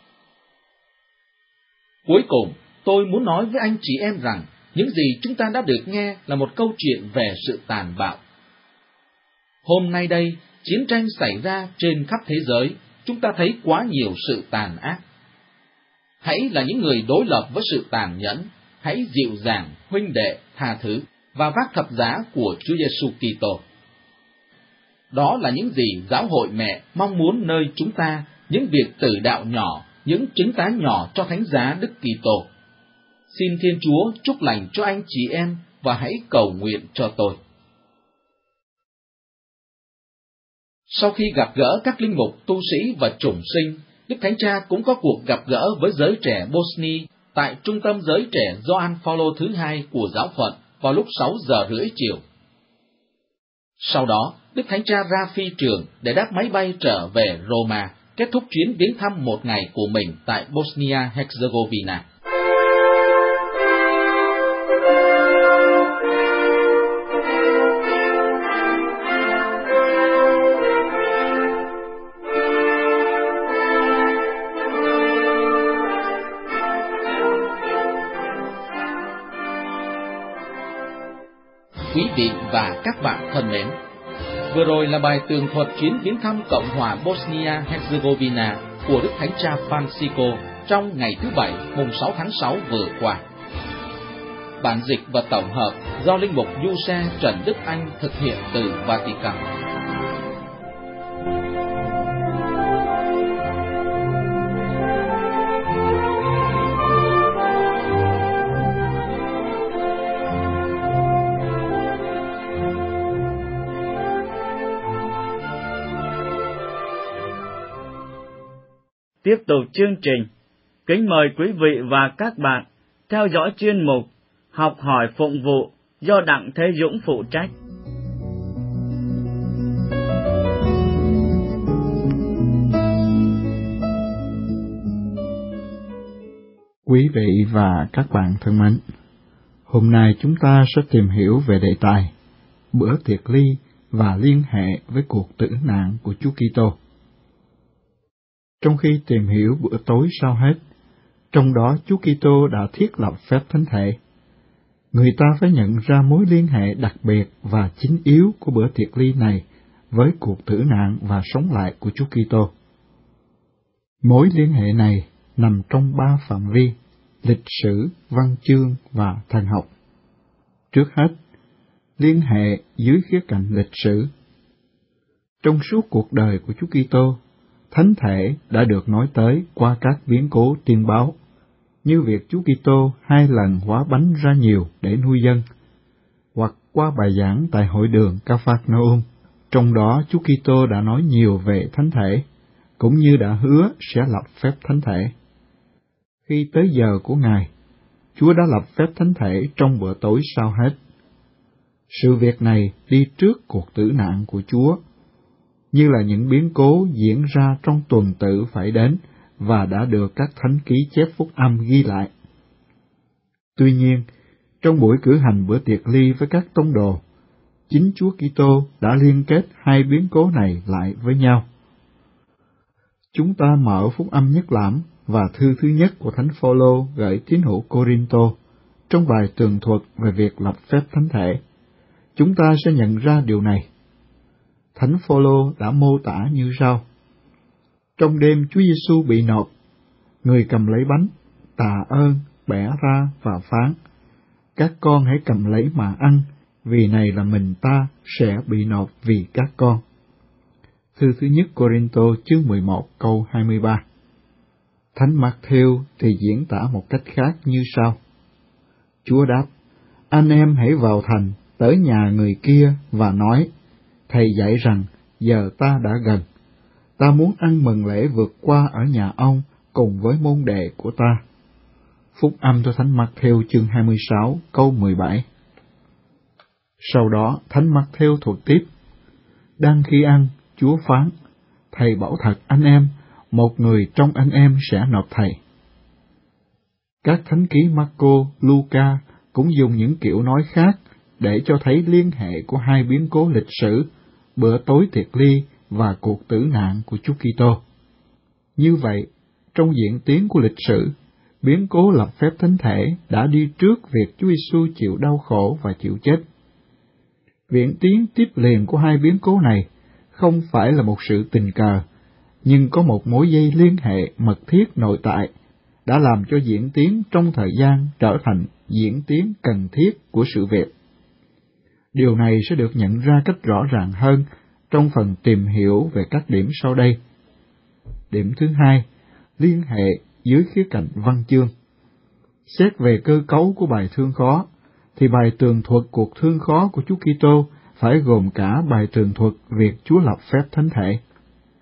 Cuối cùng, tôi muốn nói với anh chị em rằng, những gì chúng ta đã được nghe là một câu chuyện về sự tàn bạo. Hôm nay đây, chiến tranh xảy ra trên khắp thế giới, chúng ta thấy quá nhiều sự tàn ác. Hãy là những người đối lập với sự tàn nhẫn, hãy dịu dàng, huynh đệ, tha thứ, và vác thập giá của Chúa Giêsu Kitô. Đó là những gì giáo hội mẹ mong muốn nơi chúng ta, những việc tử đạo nhỏ, những chứng tá nhỏ cho thánh giá Đức Kitô. Xin Thiên Chúa chúc lành cho anh chị em và hãy cầu nguyện cho tôi. Sau khi gặp gỡ các linh mục, tu sĩ và chủng sinh, Đức Thánh Cha cũng có cuộc gặp gỡ với giới trẻ Bosnia tại Trung tâm Giới Trẻ Gioan Phaolô thứ hai của giáo phận vào lúc sáu giờ rưỡi chiều. Sau đó, Đức Thánh Cha ra phi trường để đáp máy bay trở về Roma, kết thúc chuyến viếng thăm một ngày của mình tại Bosnia-Herzegovina. Quý vị và các bạn thân mến, vừa rồi là bài tường thuật chuyến viếng thăm Cộng hòa Bosnia-Herzegovina của Đức Thánh Cha Francisco trong ngày thứ Bảy, mùng sáu tháng sáu vừa qua. Bản dịch và tổng hợp do Linh mục Giuse Trần Đức Anh thực hiện từ Vatican. Tiếp tục chương trình, kính mời quý vị và các bạn theo dõi chuyên mục Học hỏi phụng vụ do Đặng Thế Dũng phụ trách. Quý vị và các bạn thân mến, hôm nay chúng ta sẽ tìm hiểu về đề tài bữa tiệc ly và liên hệ với cuộc tử nạn của Chúa Kitô. Trong khi tìm hiểu bữa tối sau hết, trong đó Chúa Kitô đã thiết lập phép thánh thể, người ta phải nhận ra mối liên hệ đặc biệt và chính yếu của bữa tiệc ly này với cuộc tử nạn và sống lại của Chúa Kitô. Mối liên hệ này nằm trong ba phạm vi: lịch sử, văn chương và thần học. Trước hết, liên hệ dưới khía cạnh lịch sử. Trong suốt cuộc đời của Chúa Kitô, thánh thể đã được nói tới qua các biến cố tiên báo, như việc Chúa Kitô hai lần hóa bánh ra nhiều để nuôi dân, hoặc qua bài giảng tại hội đường Ca-phác-na-um, trong đó Chúa Kitô đã nói nhiều về thánh thể, cũng như đã hứa sẽ lập phép thánh thể. Khi tới giờ của Ngài, Chúa đã lập phép thánh thể trong bữa tối sau hết. Sự việc này đi trước cuộc tử nạn của Chúa, như là những biến cố diễn ra trong tuần tự phải đến và đã được các thánh ký chép phúc âm ghi lại. Tuy nhiên, trong buổi cử hành bữa tiệc ly với các tông đồ, chính Chúa Kitô đã liên kết hai biến cố này lại với nhau. Chúng ta mở phúc âm Nhất Lãm và thư thứ nhất của Thánh Phaolô gửi tín hữu Cô-rinh-tô trong bài tường thuật về việc lập phép thánh thể. Chúng ta sẽ nhận ra điều này. Thánh Phaolô đã mô tả như sau: trong đêm Chúa Giêsu bị nộp, người cầm lấy bánh, tạ ơn, bẻ ra và phán: các con hãy cầm lấy mà ăn, vì này là mình ta sẽ bị nộp vì các con. Thư thứ nhất Cô-rinh-tô chương mười một câu hai mươi ba. Thánh Mác-thêu thì diễn tả một cách khác như sau: Chúa đáp: anh em hãy vào thành, tới nhà người kia và nói: thầy dạy rằng giờ ta đã gần, ta muốn ăn mừng lễ vượt qua ở nhà ông cùng với môn đệ của ta. Phúc âm cho Thánh Mác-thêu chương hai mươi sáu câu mười bảy. Sau đó Thánh Mác-thêu thuật tiếp: đang khi ăn, Chúa phán: thầy bảo thật anh em, một người trong anh em sẽ nộp thầy. Các thánh ký Marco, Luca cũng dùng những kiểu nói khác để cho thấy liên hệ của hai biến cố lịch sử, bữa tối tiệc ly và cuộc tử nạn của Chúa Kitô. Như vậy, trong diễn tiến của lịch sử, biến cố lập phép thánh thể đã đi trước việc Chúa Giêsu chịu đau khổ và chịu chết. Diễn tiến tiếp liền của hai biến cố này không phải là một sự tình cờ, nhưng có một mối dây liên hệ mật thiết nội tại, đã làm cho diễn tiến trong thời gian trở thành diễn tiến cần thiết của sự việc. Điều này sẽ được nhận ra cách rõ ràng hơn trong phần tìm hiểu về các điểm sau đây. Điểm thứ hai, liên hệ dưới khía cạnh văn chương. Xét về cơ cấu của bài thương khó, thì bài tường thuật cuộc thương khó của Chúa Kitô phải gồm cả bài tường thuật việc Chúa lập phép thánh thể.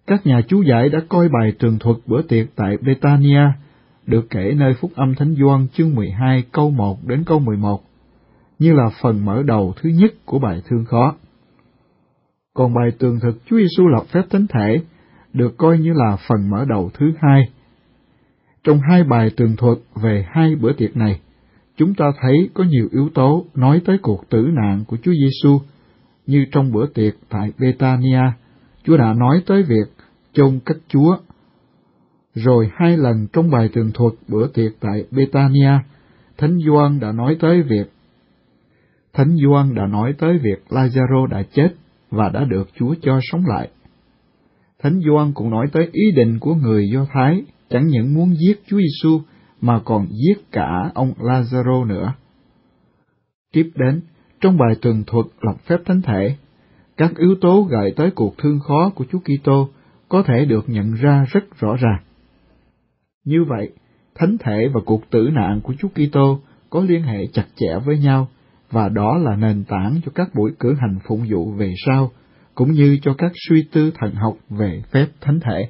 Các nhà chú giải đã coi bài tường thuật bữa tiệc tại Betania, được kể nơi Phúc âm Thánh Gioan chương mười hai câu một đến câu mười một, như là phần mở đầu thứ nhất của bài thương khó. Còn bài tường thuật Chúa Giêsu lập phép thánh thể được coi như là phần mở đầu thứ hai. Trong hai bài tường thuật về hai bữa tiệc này, chúng ta thấy có nhiều yếu tố nói tới cuộc tử nạn của Chúa Giêsu, như trong bữa tiệc tại Betania, Chúa đã nói tới việc chôn cất Chúa. Rồi hai lần trong bài tường thuật bữa tiệc tại Betania, Thánh Gioan đã nói tới việc Thánh Gioan đã nói tới việc Lazaro đã chết và đã được Chúa cho sống lại. Thánh Gioan cũng nói tới ý định của người Do Thái chẳng những muốn giết Chúa Giêsu mà còn giết cả ông Lazaro nữa. Tiếp đến, trong bài tường thuật lập phép thánh thể, các yếu tố gợi tới cuộc thương khó của Chúa Kitô có thể được nhận ra rất rõ ràng. Như vậy, thánh thể và cuộc tử nạn của Chúa Kitô có liên hệ chặt chẽ với nhau, và đó là nền tảng cho các buổi cử hành phụng vụ về sau, cũng như cho các suy tư thần học về phép thánh thể.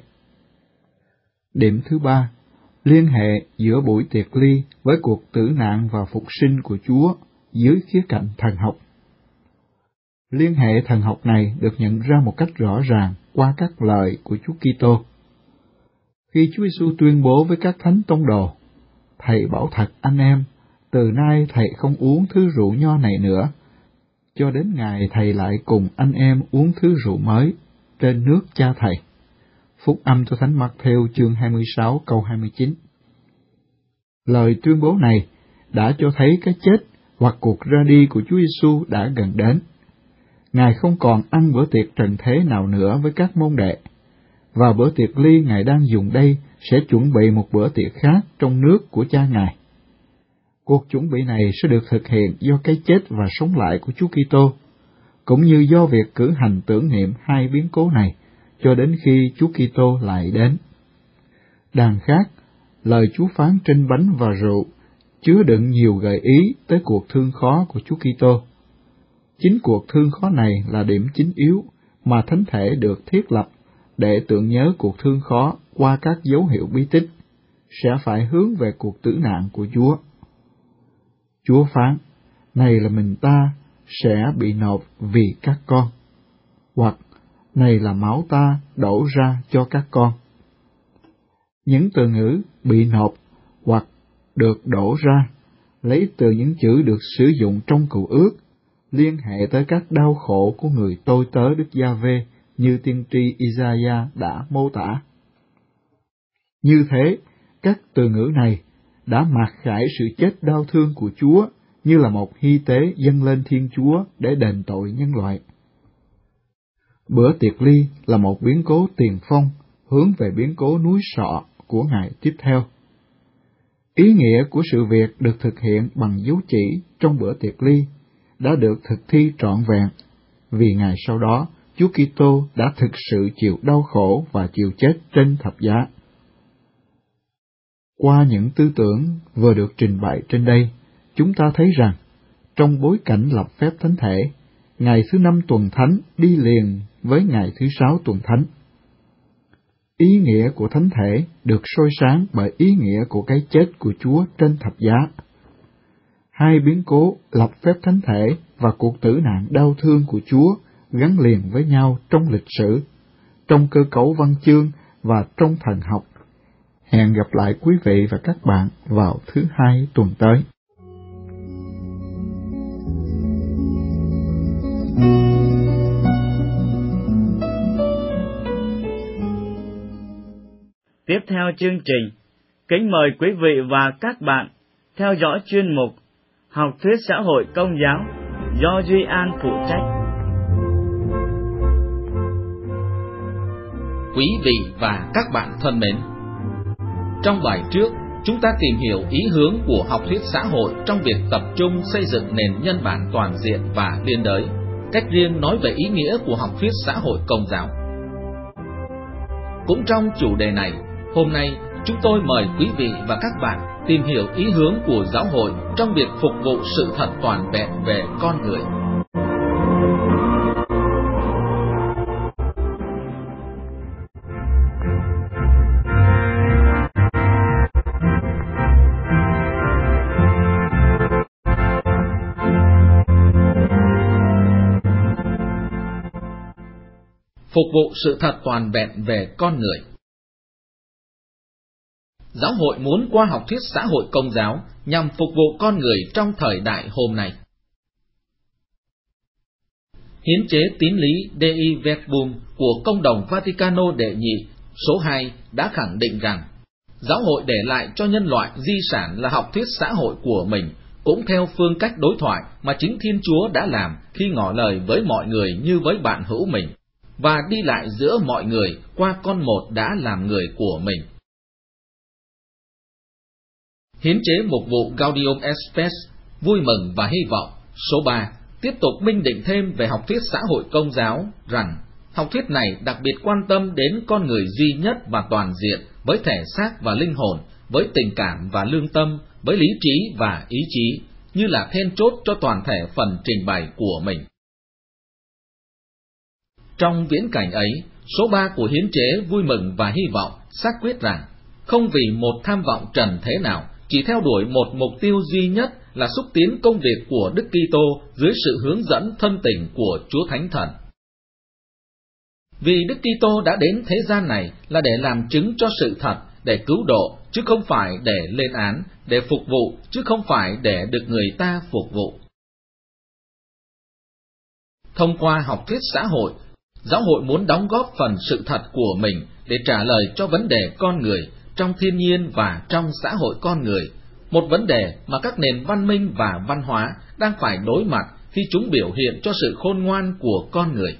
Điểm thứ ba, liên hệ giữa buổi tiệc ly với cuộc tử nạn và phục sinh của Chúa dưới khía cạnh thần học. Liên hệ thần học này được nhận ra một cách rõ ràng qua các lời của Chúa Kitô. Khi Chúa Giêsu tuyên bố với các thánh tông đồ, Thầy bảo thật anh em, từ nay Thầy không uống thứ rượu nho này nữa, cho đến ngày Thầy lại cùng anh em uống thứ rượu mới trên nước Cha Thầy. Phúc âm cho Thánh Mác-thêu chương hai mươi sáu câu hai mươi chín. Lời tuyên bố này đã cho thấy cái chết hoặc cuộc ra đi của Chúa Giêsu đã gần đến. Ngài không còn ăn bữa tiệc trần thế nào nữa với các môn đệ, và bữa tiệc ly Ngài đang dùng đây sẽ chuẩn bị một bữa tiệc khác trong nước của Cha Ngài. Cuộc chuẩn bị này sẽ được thực hiện do cái chết và sống lại của Chúa Kitô, cũng như do việc cử hành tưởng niệm hai biến cố này cho đến khi Chúa Kitô lại đến. Đằng khác, lời Chúa phán trên bánh và rượu chứa đựng nhiều gợi ý tới cuộc thương khó của Chúa Kitô. Chính cuộc thương khó này là điểm chính yếu mà thánh thể được thiết lập để tưởng nhớ cuộc thương khó qua các dấu hiệu bí tích, sẽ phải hướng về cuộc tử nạn của Chúa. Chúa phán, này là mình ta sẽ bị nộp vì các con, hoặc này là máu ta đổ ra cho các con. Những từ ngữ bị nộp hoặc được đổ ra lấy từ những chữ được sử dụng trong Cựu Ước, liên hệ tới các đau khổ của người tôi tớ Đức Giê-hô-va như tiên tri Isaiah đã mô tả. Như thế, các từ ngữ này đã mặc khải sự chết đau thương của Chúa như là một hy tế dâng lên Thiên Chúa để đền tội nhân loại. Bữa tiệc ly là một biến cố tiền phong hướng về biến cố núi Sọ của ngày tiếp theo. Ý nghĩa của sự việc được thực hiện bằng dấu chỉ trong bữa tiệc ly đã được thực thi trọn vẹn, vì ngày sau đó Chúa Kitô đã thực sự chịu đau khổ và chịu chết trên thập giá. Qua những tư tưởng vừa được trình bày trên đây, chúng ta thấy rằng, trong bối cảnh lập phép thánh thể, ngày thứ năm tuần thánh đi liền với ngày thứ sáu tuần thánh. Ý nghĩa của thánh thể được soi sáng bởi ý nghĩa của cái chết của Chúa trên thập giá. Hai biến cố lập phép thánh thể và cuộc tử nạn đau thương của Chúa gắn liền với nhau trong lịch sử, trong cơ cấu văn chương và trong thần học. Hẹn gặp lại quý vị và các bạn vào thứ hai tuần tới. Tiếp theo chương trình, kính mời quý vị và các bạn theo dõi chuyên mục Học thuyết xã hội công giáo do Duy An phụ trách. Quý vị và các bạn thân mến, trong bài trước, chúng ta tìm hiểu ý hướng của học thuyết xã hội trong việc tập trung xây dựng nền nhân bản toàn diện và liên đới, cách riêng nói về ý nghĩa của học thuyết xã hội công giáo. Cũng trong chủ đề này, hôm nay chúng tôi mời quý vị và các bạn tìm hiểu ý hướng của giáo hội trong việc phục vụ sự thật toàn vẹn về con người. phục vụ sự thật toàn vẹn về con người. Giáo hội muốn qua học thuyết xã hội công giáo nhằm phục vụ con người trong thời đại hôm nay. Hiến chế tín lý Dei Verbum của Công đồng Vaticano đệ nhị số hai đã khẳng định rằng giáo hội để lại cho nhân loại di sản là học thuyết xã hội của mình, cũng theo phương cách đối thoại mà chính Thiên Chúa đã làm khi ngỏ lời với mọi người như với bạn hữu mình, và đi lại giữa mọi người qua con một đã làm người của mình. Hiến chế mục vụ Gaudium et Spes, vui mừng và hy vọng số ba tiếp tục minh định thêm về học thuyết xã hội công giáo rằng học thuyết này đặc biệt quan tâm đến con người duy nhất và toàn diện, với thể xác và linh hồn, với tình cảm và lương tâm, với lý trí và ý chí, như là then chốt cho toàn thể phần trình bày của mình. Trong viễn cảnh ấy, số ba của hiến chế vui mừng và hy vọng xác quyết rằng không vì một tham vọng trần thế nào, chỉ theo đuổi một mục tiêu duy nhất là xúc tiến công việc của Đức Kitô dưới sự hướng dẫn thân tình của Chúa Thánh Thần. Vì Đức Kitô đã đến thế gian này là để làm chứng cho sự thật, để cứu độ, chứ không phải để lên án, để phục vụ, chứ không phải để được người ta phục vụ. Thông qua học thuyết xã hội, giáo hội muốn đóng góp phần sự thật của mình để trả lời cho vấn đề con người trong thiên nhiên và trong xã hội con người, một vấn đề mà các nền văn minh và văn hóa đang phải đối mặt khi chúng biểu hiện cho sự khôn ngoan của con người.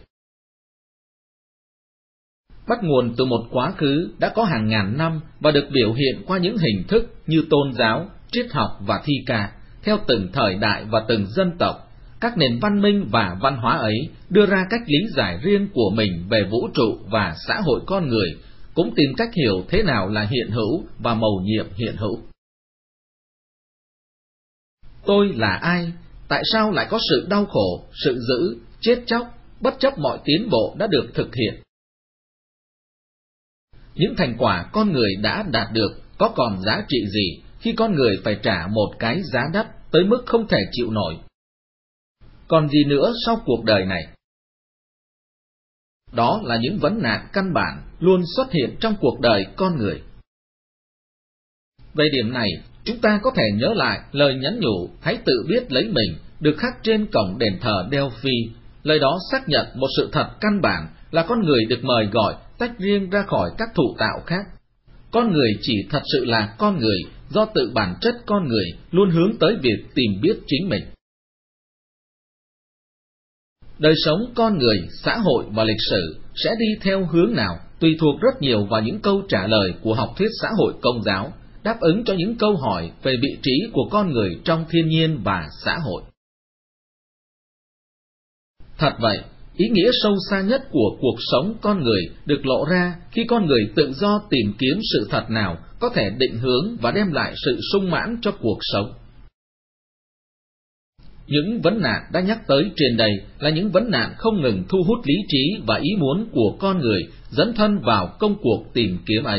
Bắt nguồn từ một quá khứ đã có hàng ngàn năm và được biểu hiện qua những hình thức như tôn giáo, triết học và thi ca, theo từng thời đại và từng dân tộc, các nền văn minh và văn hóa ấy đưa ra cách lý giải riêng của mình về vũ trụ và xã hội con người, cũng tìm cách hiểu thế nào là hiện hữu và mầu nhiệm hiện hữu. Tôi là ai? Tại sao lại có sự đau khổ, sự dữ, chết chóc, bất chấp mọi tiến bộ đã được thực hiện? Những thành quả con người đã đạt được có còn giá trị gì khi con người phải trả một cái giá đắt tới mức không thể chịu nổi? Còn gì nữa sau cuộc đời này? Đó là những vấn nạn căn bản luôn xuất hiện trong cuộc đời con người. Về điểm này, chúng ta có thể nhớ lại lời nhắn nhủ hãy tự biết lấy mình được khắc trên cổng đền thờ Delphi. Lời đó xác nhận một sự thật căn bản là con người được mời gọi tách riêng ra khỏi các thụ tạo khác. Con người chỉ thật sự là con người do tự bản chất con người luôn hướng tới việc tìm biết chính mình. Đời sống con người, xã hội và lịch sử sẽ đi theo hướng nào tùy thuộc rất nhiều vào những câu trả lời của học thuyết xã hội công giáo, đáp ứng cho những câu hỏi về vị trí của con người trong thiên nhiên và xã hội. Thật vậy, ý nghĩa sâu xa nhất của cuộc sống con người được lộ ra khi con người tự do tìm kiếm sự thật nào có thể định hướng và đem lại sự sung mãn cho cuộc sống. Những vấn nạn đã nhắc tới trên đây là những vấn nạn không ngừng thu hút lý trí và ý muốn của con người dấn thân vào công cuộc tìm kiếm ấy.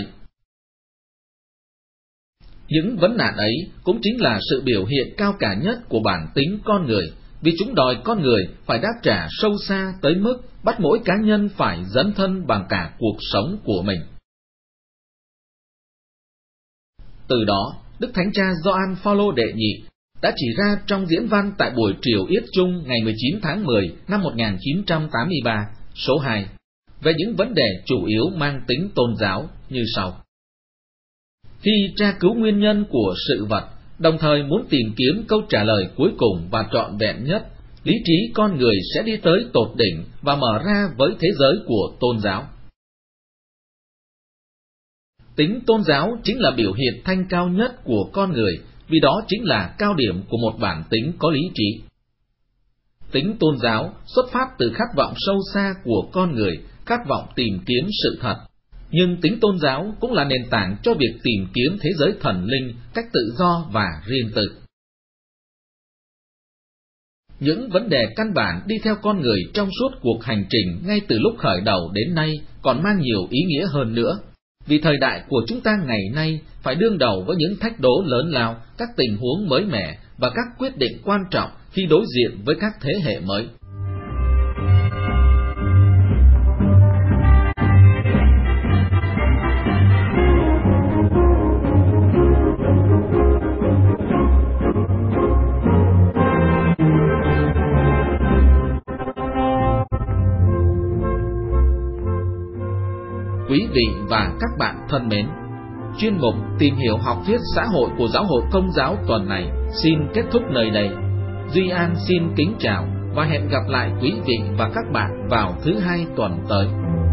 Những vấn nạn ấy cũng chính là sự biểu hiện cao cả nhất của bản tính con người, vì chúng đòi con người phải đáp trả sâu xa tới mức bắt mỗi cá nhân phải dấn thân bằng cả cuộc sống của mình. Từ đó, Đức Thánh Cha Gioan Phaolô đệ nhị đã chỉ ra trong diễn văn tại buổi triều yết chung ngày mười chín tháng mười năm một nghìn chín trăm tám mươi ba, số hai, về những vấn đề chủ yếu mang tính tôn giáo như sau. Khi tra cứu nguyên nhân của sự vật, đồng thời muốn tìm kiếm câu trả lời cuối cùng và trọn vẹn nhất, lý trí con người sẽ đi tới tột đỉnh và mở ra với thế giới của tôn giáo. Tính tôn giáo chính là biểu hiện thanh cao nhất của con người, vì đó chính là cao điểm của một bản tính có lý trí. Tính tôn giáo xuất phát từ khát vọng sâu xa của con người, khát vọng tìm kiếm sự thật. Nhưng tính tôn giáo cũng là nền tảng cho việc tìm kiếm thế giới thần linh cách tự do và riêng tư. Những vấn đề căn bản đi theo con người trong suốt cuộc hành trình ngay từ lúc khởi đầu đến nay còn mang nhiều ý nghĩa hơn nữa, vì thời đại của chúng ta ngày nay phải đương đầu với những thách đố lớn lao, các tình huống mới mẻ và các quyết định quan trọng khi đối diện với các thế hệ mới. quý vị và các bạn thân mến, chuyên mục Tìm hiểu học thuyết xã hội của Giáo hội Công giáo tuần này xin kết thúc nơi đây. Duy An xin kính chào và hẹn gặp lại quý vị và các bạn vào thứ hai tuần tới.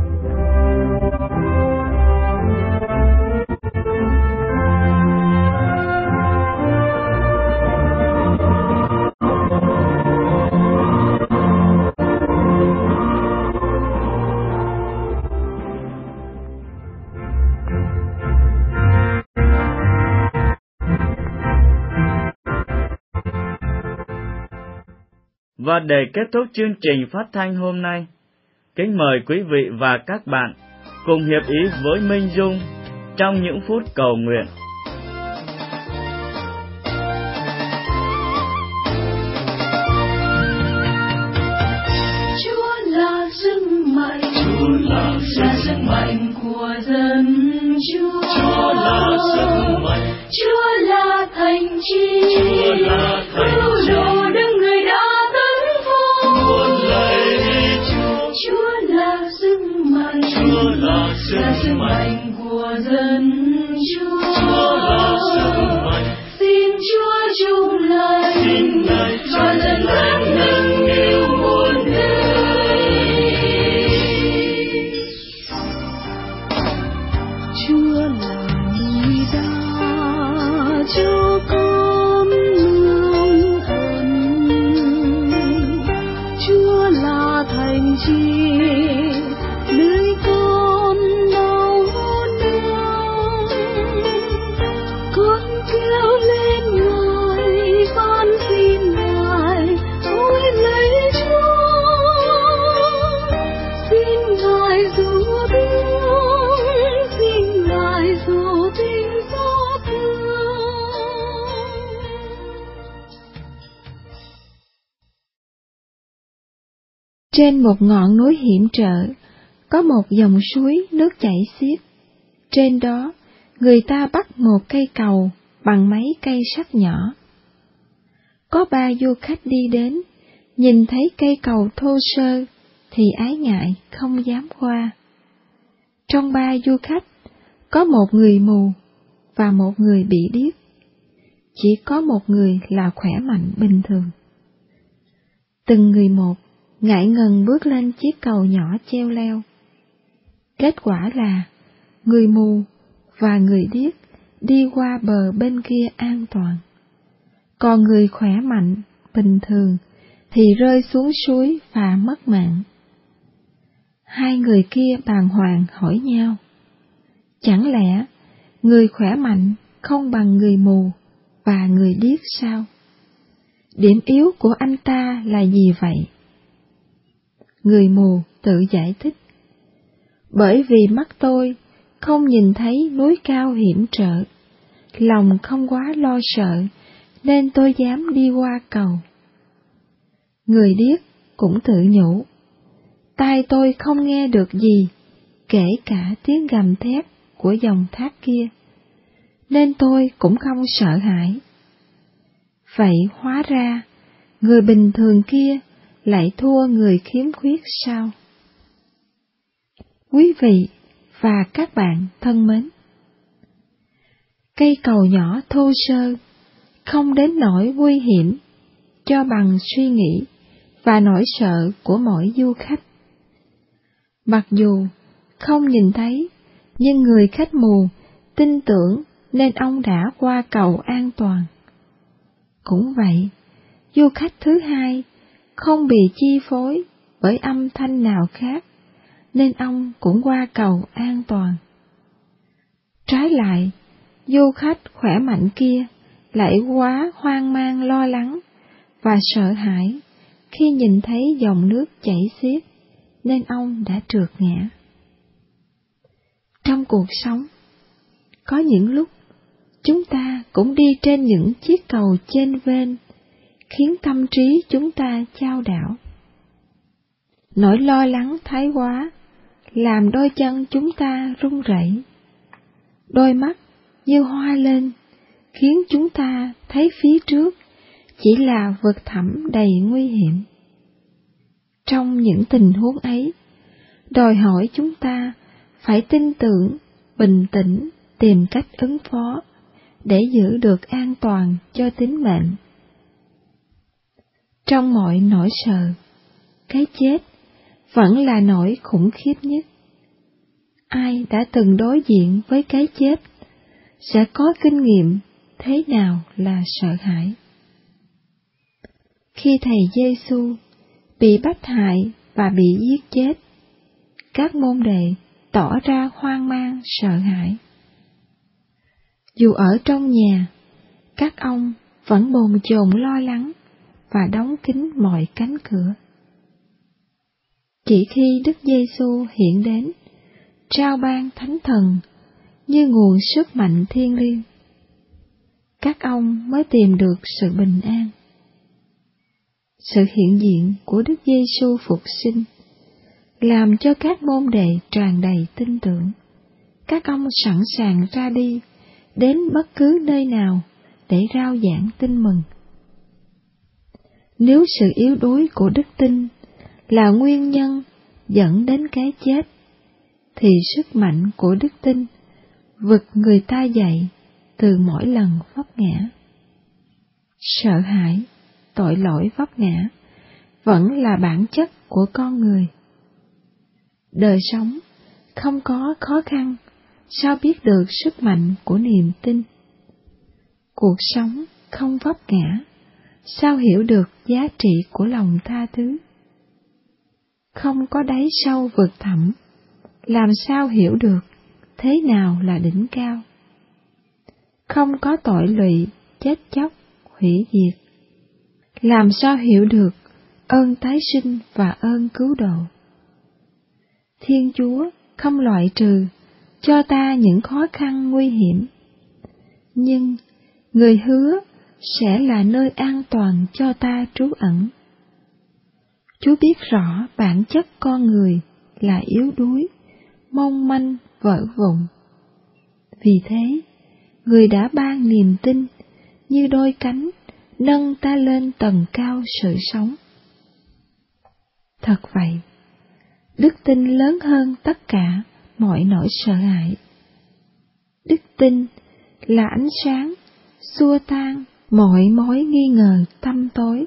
Và để kết thúc chương trình phát thanh hôm nay, kính mời quý vị và các bạn cùng hiệp ý với Minh Dung trong những phút cầu nguyện. Chúa là sức mạnh, Chúa là sức mạnh của dân Chúa. Chúa là sức mạnh, Chúa là thành chi, Chúa là thành chi. Đứng người đã tấn phong. Chúa là Chúa, Chúa là sức mạnh, Chúa là sức mạnh của dân Chúa. Chúa là sức mạnh. Xin Chúa chung lại, xin Ngài và dần lớn nâng niu muôn người. Chúa là núi đá cho con nương ơn, Chúa là thành chi nơi con đau đớn. Con kêu lên Ngài, van xin Ngài, ôi lấy Chúa, xin Ngài giúp đỡ, xin Ngài giúp tình xót thương. Trên một ngọn núi hiểm trở, có một dòng suối nước chảy xiết. Trên đó, người ta bắt một cây cầu bằng mấy cây sắt nhỏ. Có ba du khách đi đến, nhìn thấy cây cầu thô sơ, thì ái ngại không dám qua. Trong ba du khách, có một người mù và một người bị điếc. Chỉ có một người là khỏe mạnh bình thường. Từng người một ngại ngần bước lên chiếc cầu nhỏ treo leo. Kết quả là người mù và người điếc đi qua bờ bên kia an toàn, còn người khỏe mạnh bình thường thì rơi xuống suối và mất mạng. Hai người kia bàng hoàng hỏi nhau, chẳng lẽ người khỏe mạnh không bằng người mù và người điếc sao? Điểm yếu của anh ta là gì vậy? Người mù tự giải thích, bởi vì mắt tôi không nhìn thấy núi cao hiểm trở, lòng không quá lo sợ, nên tôi dám đi qua cầu. Người điếc cũng tự nhủ, tai tôi không nghe được gì, kể cả tiếng gầm thét của dòng thác kia, nên tôi cũng không sợ hãi. Vậy hóa ra, người bình thường kia lại thua người khiếm khuyết sao? Quý vị và các bạn thân mến, cây cầu nhỏ thô sơ không đến nỗi nguy hiểm cho bằng suy nghĩ và nỗi sợ của mỗi du khách. Mặc dù không nhìn thấy, nhưng người khách mù tin tưởng nên ông đã qua cầu an toàn. Cũng vậy, du khách thứ hai không bị chi phối bởi âm thanh nào khác, nên ông cũng qua cầu an toàn. Trái lại, du khách khỏe mạnh kia lại quá hoang mang lo lắng và sợ hãi khi nhìn thấy dòng nước chảy xiết, nên ông đã trượt ngã. Trong cuộc sống, có những lúc chúng ta cũng đi trên những chiếc cầu chênh vênh, khiến tâm trí chúng ta chao đảo. Nỗi lo lắng thái quá làm đôi chân chúng ta run rẩy, đôi mắt như hoa lên, khiến chúng ta thấy phía trước chỉ là vực thẳm đầy nguy hiểm. Trong những tình huống ấy, đòi hỏi chúng ta phải tin tưởng, bình tĩnh, tìm cách ứng phó để giữ được an toàn cho tính mệnh. Trong mọi nỗi sợ, cái chết vẫn là nỗi khủng khiếp nhất. Ai đã từng đối diện với cái chết sẽ có kinh nghiệm thế nào là sợ hãi. Khi Thầy Giêsu bị bắt hại và bị giết chết, các môn đệ tỏ ra hoang mang sợ hãi. Dù ở trong nhà, các ông vẫn bồn chồn lo lắng và đóng kín mọi cánh cửa. Chỉ khi Đức Giêsu hiện đến, trao ban Thánh Thần như nguồn sức mạnh thiêng liêng, các ông mới tìm được sự bình an. Sự hiện diện của Đức Giêsu phục sinh làm cho các môn đệ tràn đầy tin tưởng. Các ông sẵn sàng ra đi đến bất cứ nơi nào để rao giảng tin mừng. Nếu sự yếu đuối của đức tin là nguyên nhân dẫn đến cái chết, thì sức mạnh của đức tin vực người ta dậy từ mỗi lần vấp ngã. Sợ hãi, tội lỗi vấp ngã vẫn là bản chất của con người. Đời sống không có khó khăn, sao biết được sức mạnh của niềm tin? Cuộc sống không vấp ngã, sao hiểu được giá trị của lòng tha thứ? Không có đáy sâu vực thẳm, làm sao hiểu được thế nào là đỉnh cao? Không có tội lụy, chết chóc, hủy diệt, làm sao hiểu được ơn tái sinh và ơn cứu độ? Thiên Chúa không loại trừ cho ta những khó khăn nguy hiểm, nhưng người hứa sẽ là nơi an toàn cho ta trú ẩn. Chúa biết rõ bản chất con người là yếu đuối, mong manh, vỡ vụn. Vì thế, người đã ban niềm tin như đôi cánh nâng ta lên tầng cao sự sống. Thật vậy, đức tin lớn hơn tất cả mọi nỗi sợ hãi. Đức tin là ánh sáng xua tan mọi mối nghi ngờ tăm tối.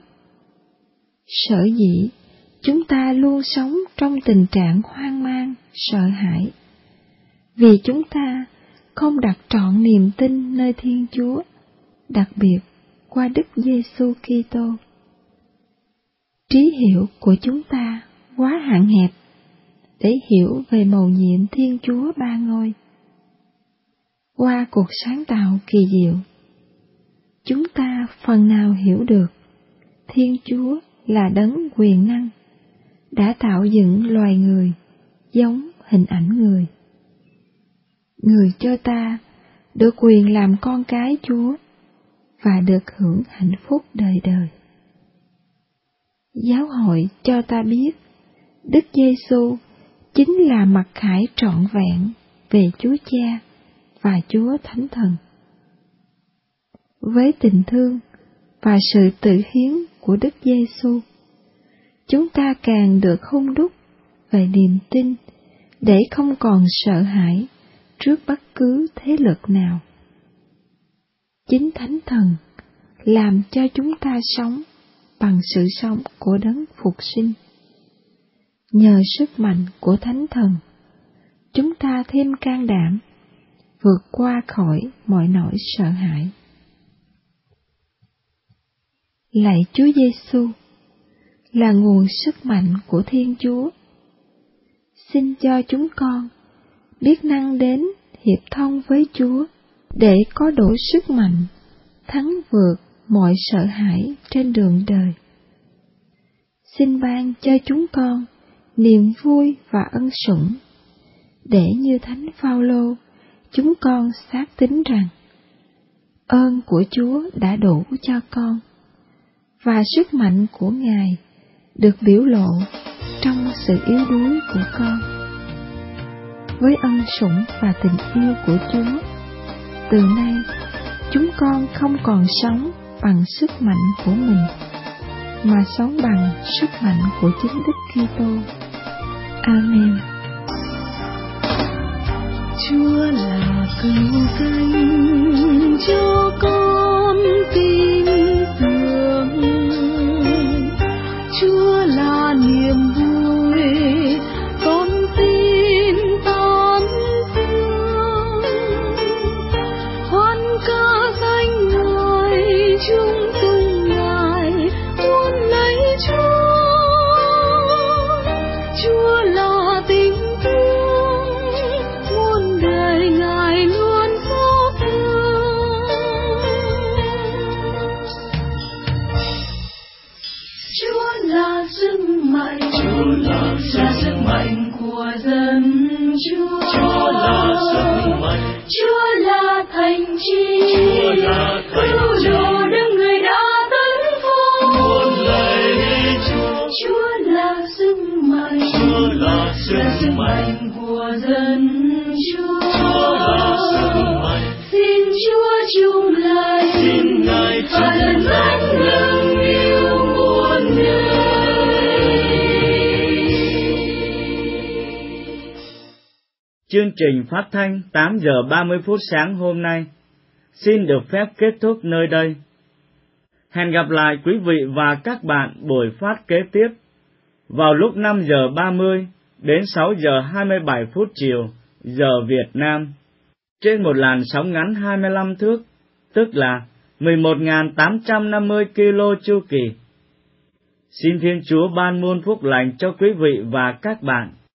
Sở dĩ chúng ta luôn sống trong tình trạng hoang mang, sợ hãi, vì chúng ta không đặt trọn niềm tin nơi Thiên Chúa, đặc biệt qua Đức Giêsu Kitô. Trí hiểu của chúng ta quá hạn hẹp để hiểu về mầu nhiệm Thiên Chúa ba ngôi. Qua cuộc sáng tạo kỳ diệu, chúng ta phần nào hiểu được Thiên Chúa là đấng quyền năng, đã tạo dựng loài người giống hình ảnh người. Người cho ta được quyền làm con cái Chúa và được hưởng hạnh phúc đời đời. Giáo hội cho ta biết Đức Giêsu chính là mặc khải trọn vẹn về Chúa Cha và Chúa Thánh Thần. Với tình thương và sự tự hiến của Đức Giêsu, chúng ta càng được hung đúc về niềm tin để không còn sợ hãi trước bất cứ thế lực nào. Chính Thánh Thần làm cho chúng ta sống bằng sự sống của đấng phục sinh. Nhờ sức mạnh của Thánh Thần, chúng ta thêm can đảm vượt qua khỏi mọi nỗi sợ hãi. Lạy Chúa Giêsu là nguồn sức mạnh của Thiên Chúa. Xin cho chúng con biết năng đến hiệp thông với Chúa để có đủ sức mạnh thắng vượt mọi sợ hãi trên đường đời. Xin ban cho chúng con niềm vui và ân sủng, để như Thánh Phaolô, chúng con xác tín rằng ơn của Chúa đã đủ cho con, và sức mạnh của Ngài được biểu lộ trong sự yếu đuối của con. Với ân sủng và tình yêu của Chúa, từ nay chúng con không còn sống bằng sức mạnh của mình, mà sống bằng sức mạnh của chính Đức Kitô. Amen. Chúa là cứu cánh cho con tin tưởng, Chúa là niềm vui con tin tán dương, hoan ca danh Ngài chúng tung Ngài muôn lấy Chúa. Chúa là tình thương muôn đời Ngài luôn xót thương. Chúa là sức mạnh, Chúa là sức mạnh của dân Chúa. Chúa là sức mạnh, Chúa là thành chi, Chúa là cứu độ đấng người đã tấn phong. Chúa, Chúa là sức mạnh, Chúa là sức mạnh của dân Chúa. Chúa là sức mạnh, xin Chúa chung lại, xin Ngài và lần danh lừng yêu muôn đời. Chương trình phát thanh tám giờ ba mươi phút sáng hôm nay xin được phép kết thúc nơi đây. Hẹn gặp lại quý vị và các bạn buổi phát kế tiếp vào lúc năm giờ ba mươi đến sáu giờ hai mươi bảy phút chiều giờ Việt Nam trên một làn sóng ngắn hai mươi lăm thước, tức là mười một nghìn tám trăm năm mươi ki lô chu kỳ. Xin Thiên Chúa ban muôn phúc lành cho quý vị và các bạn.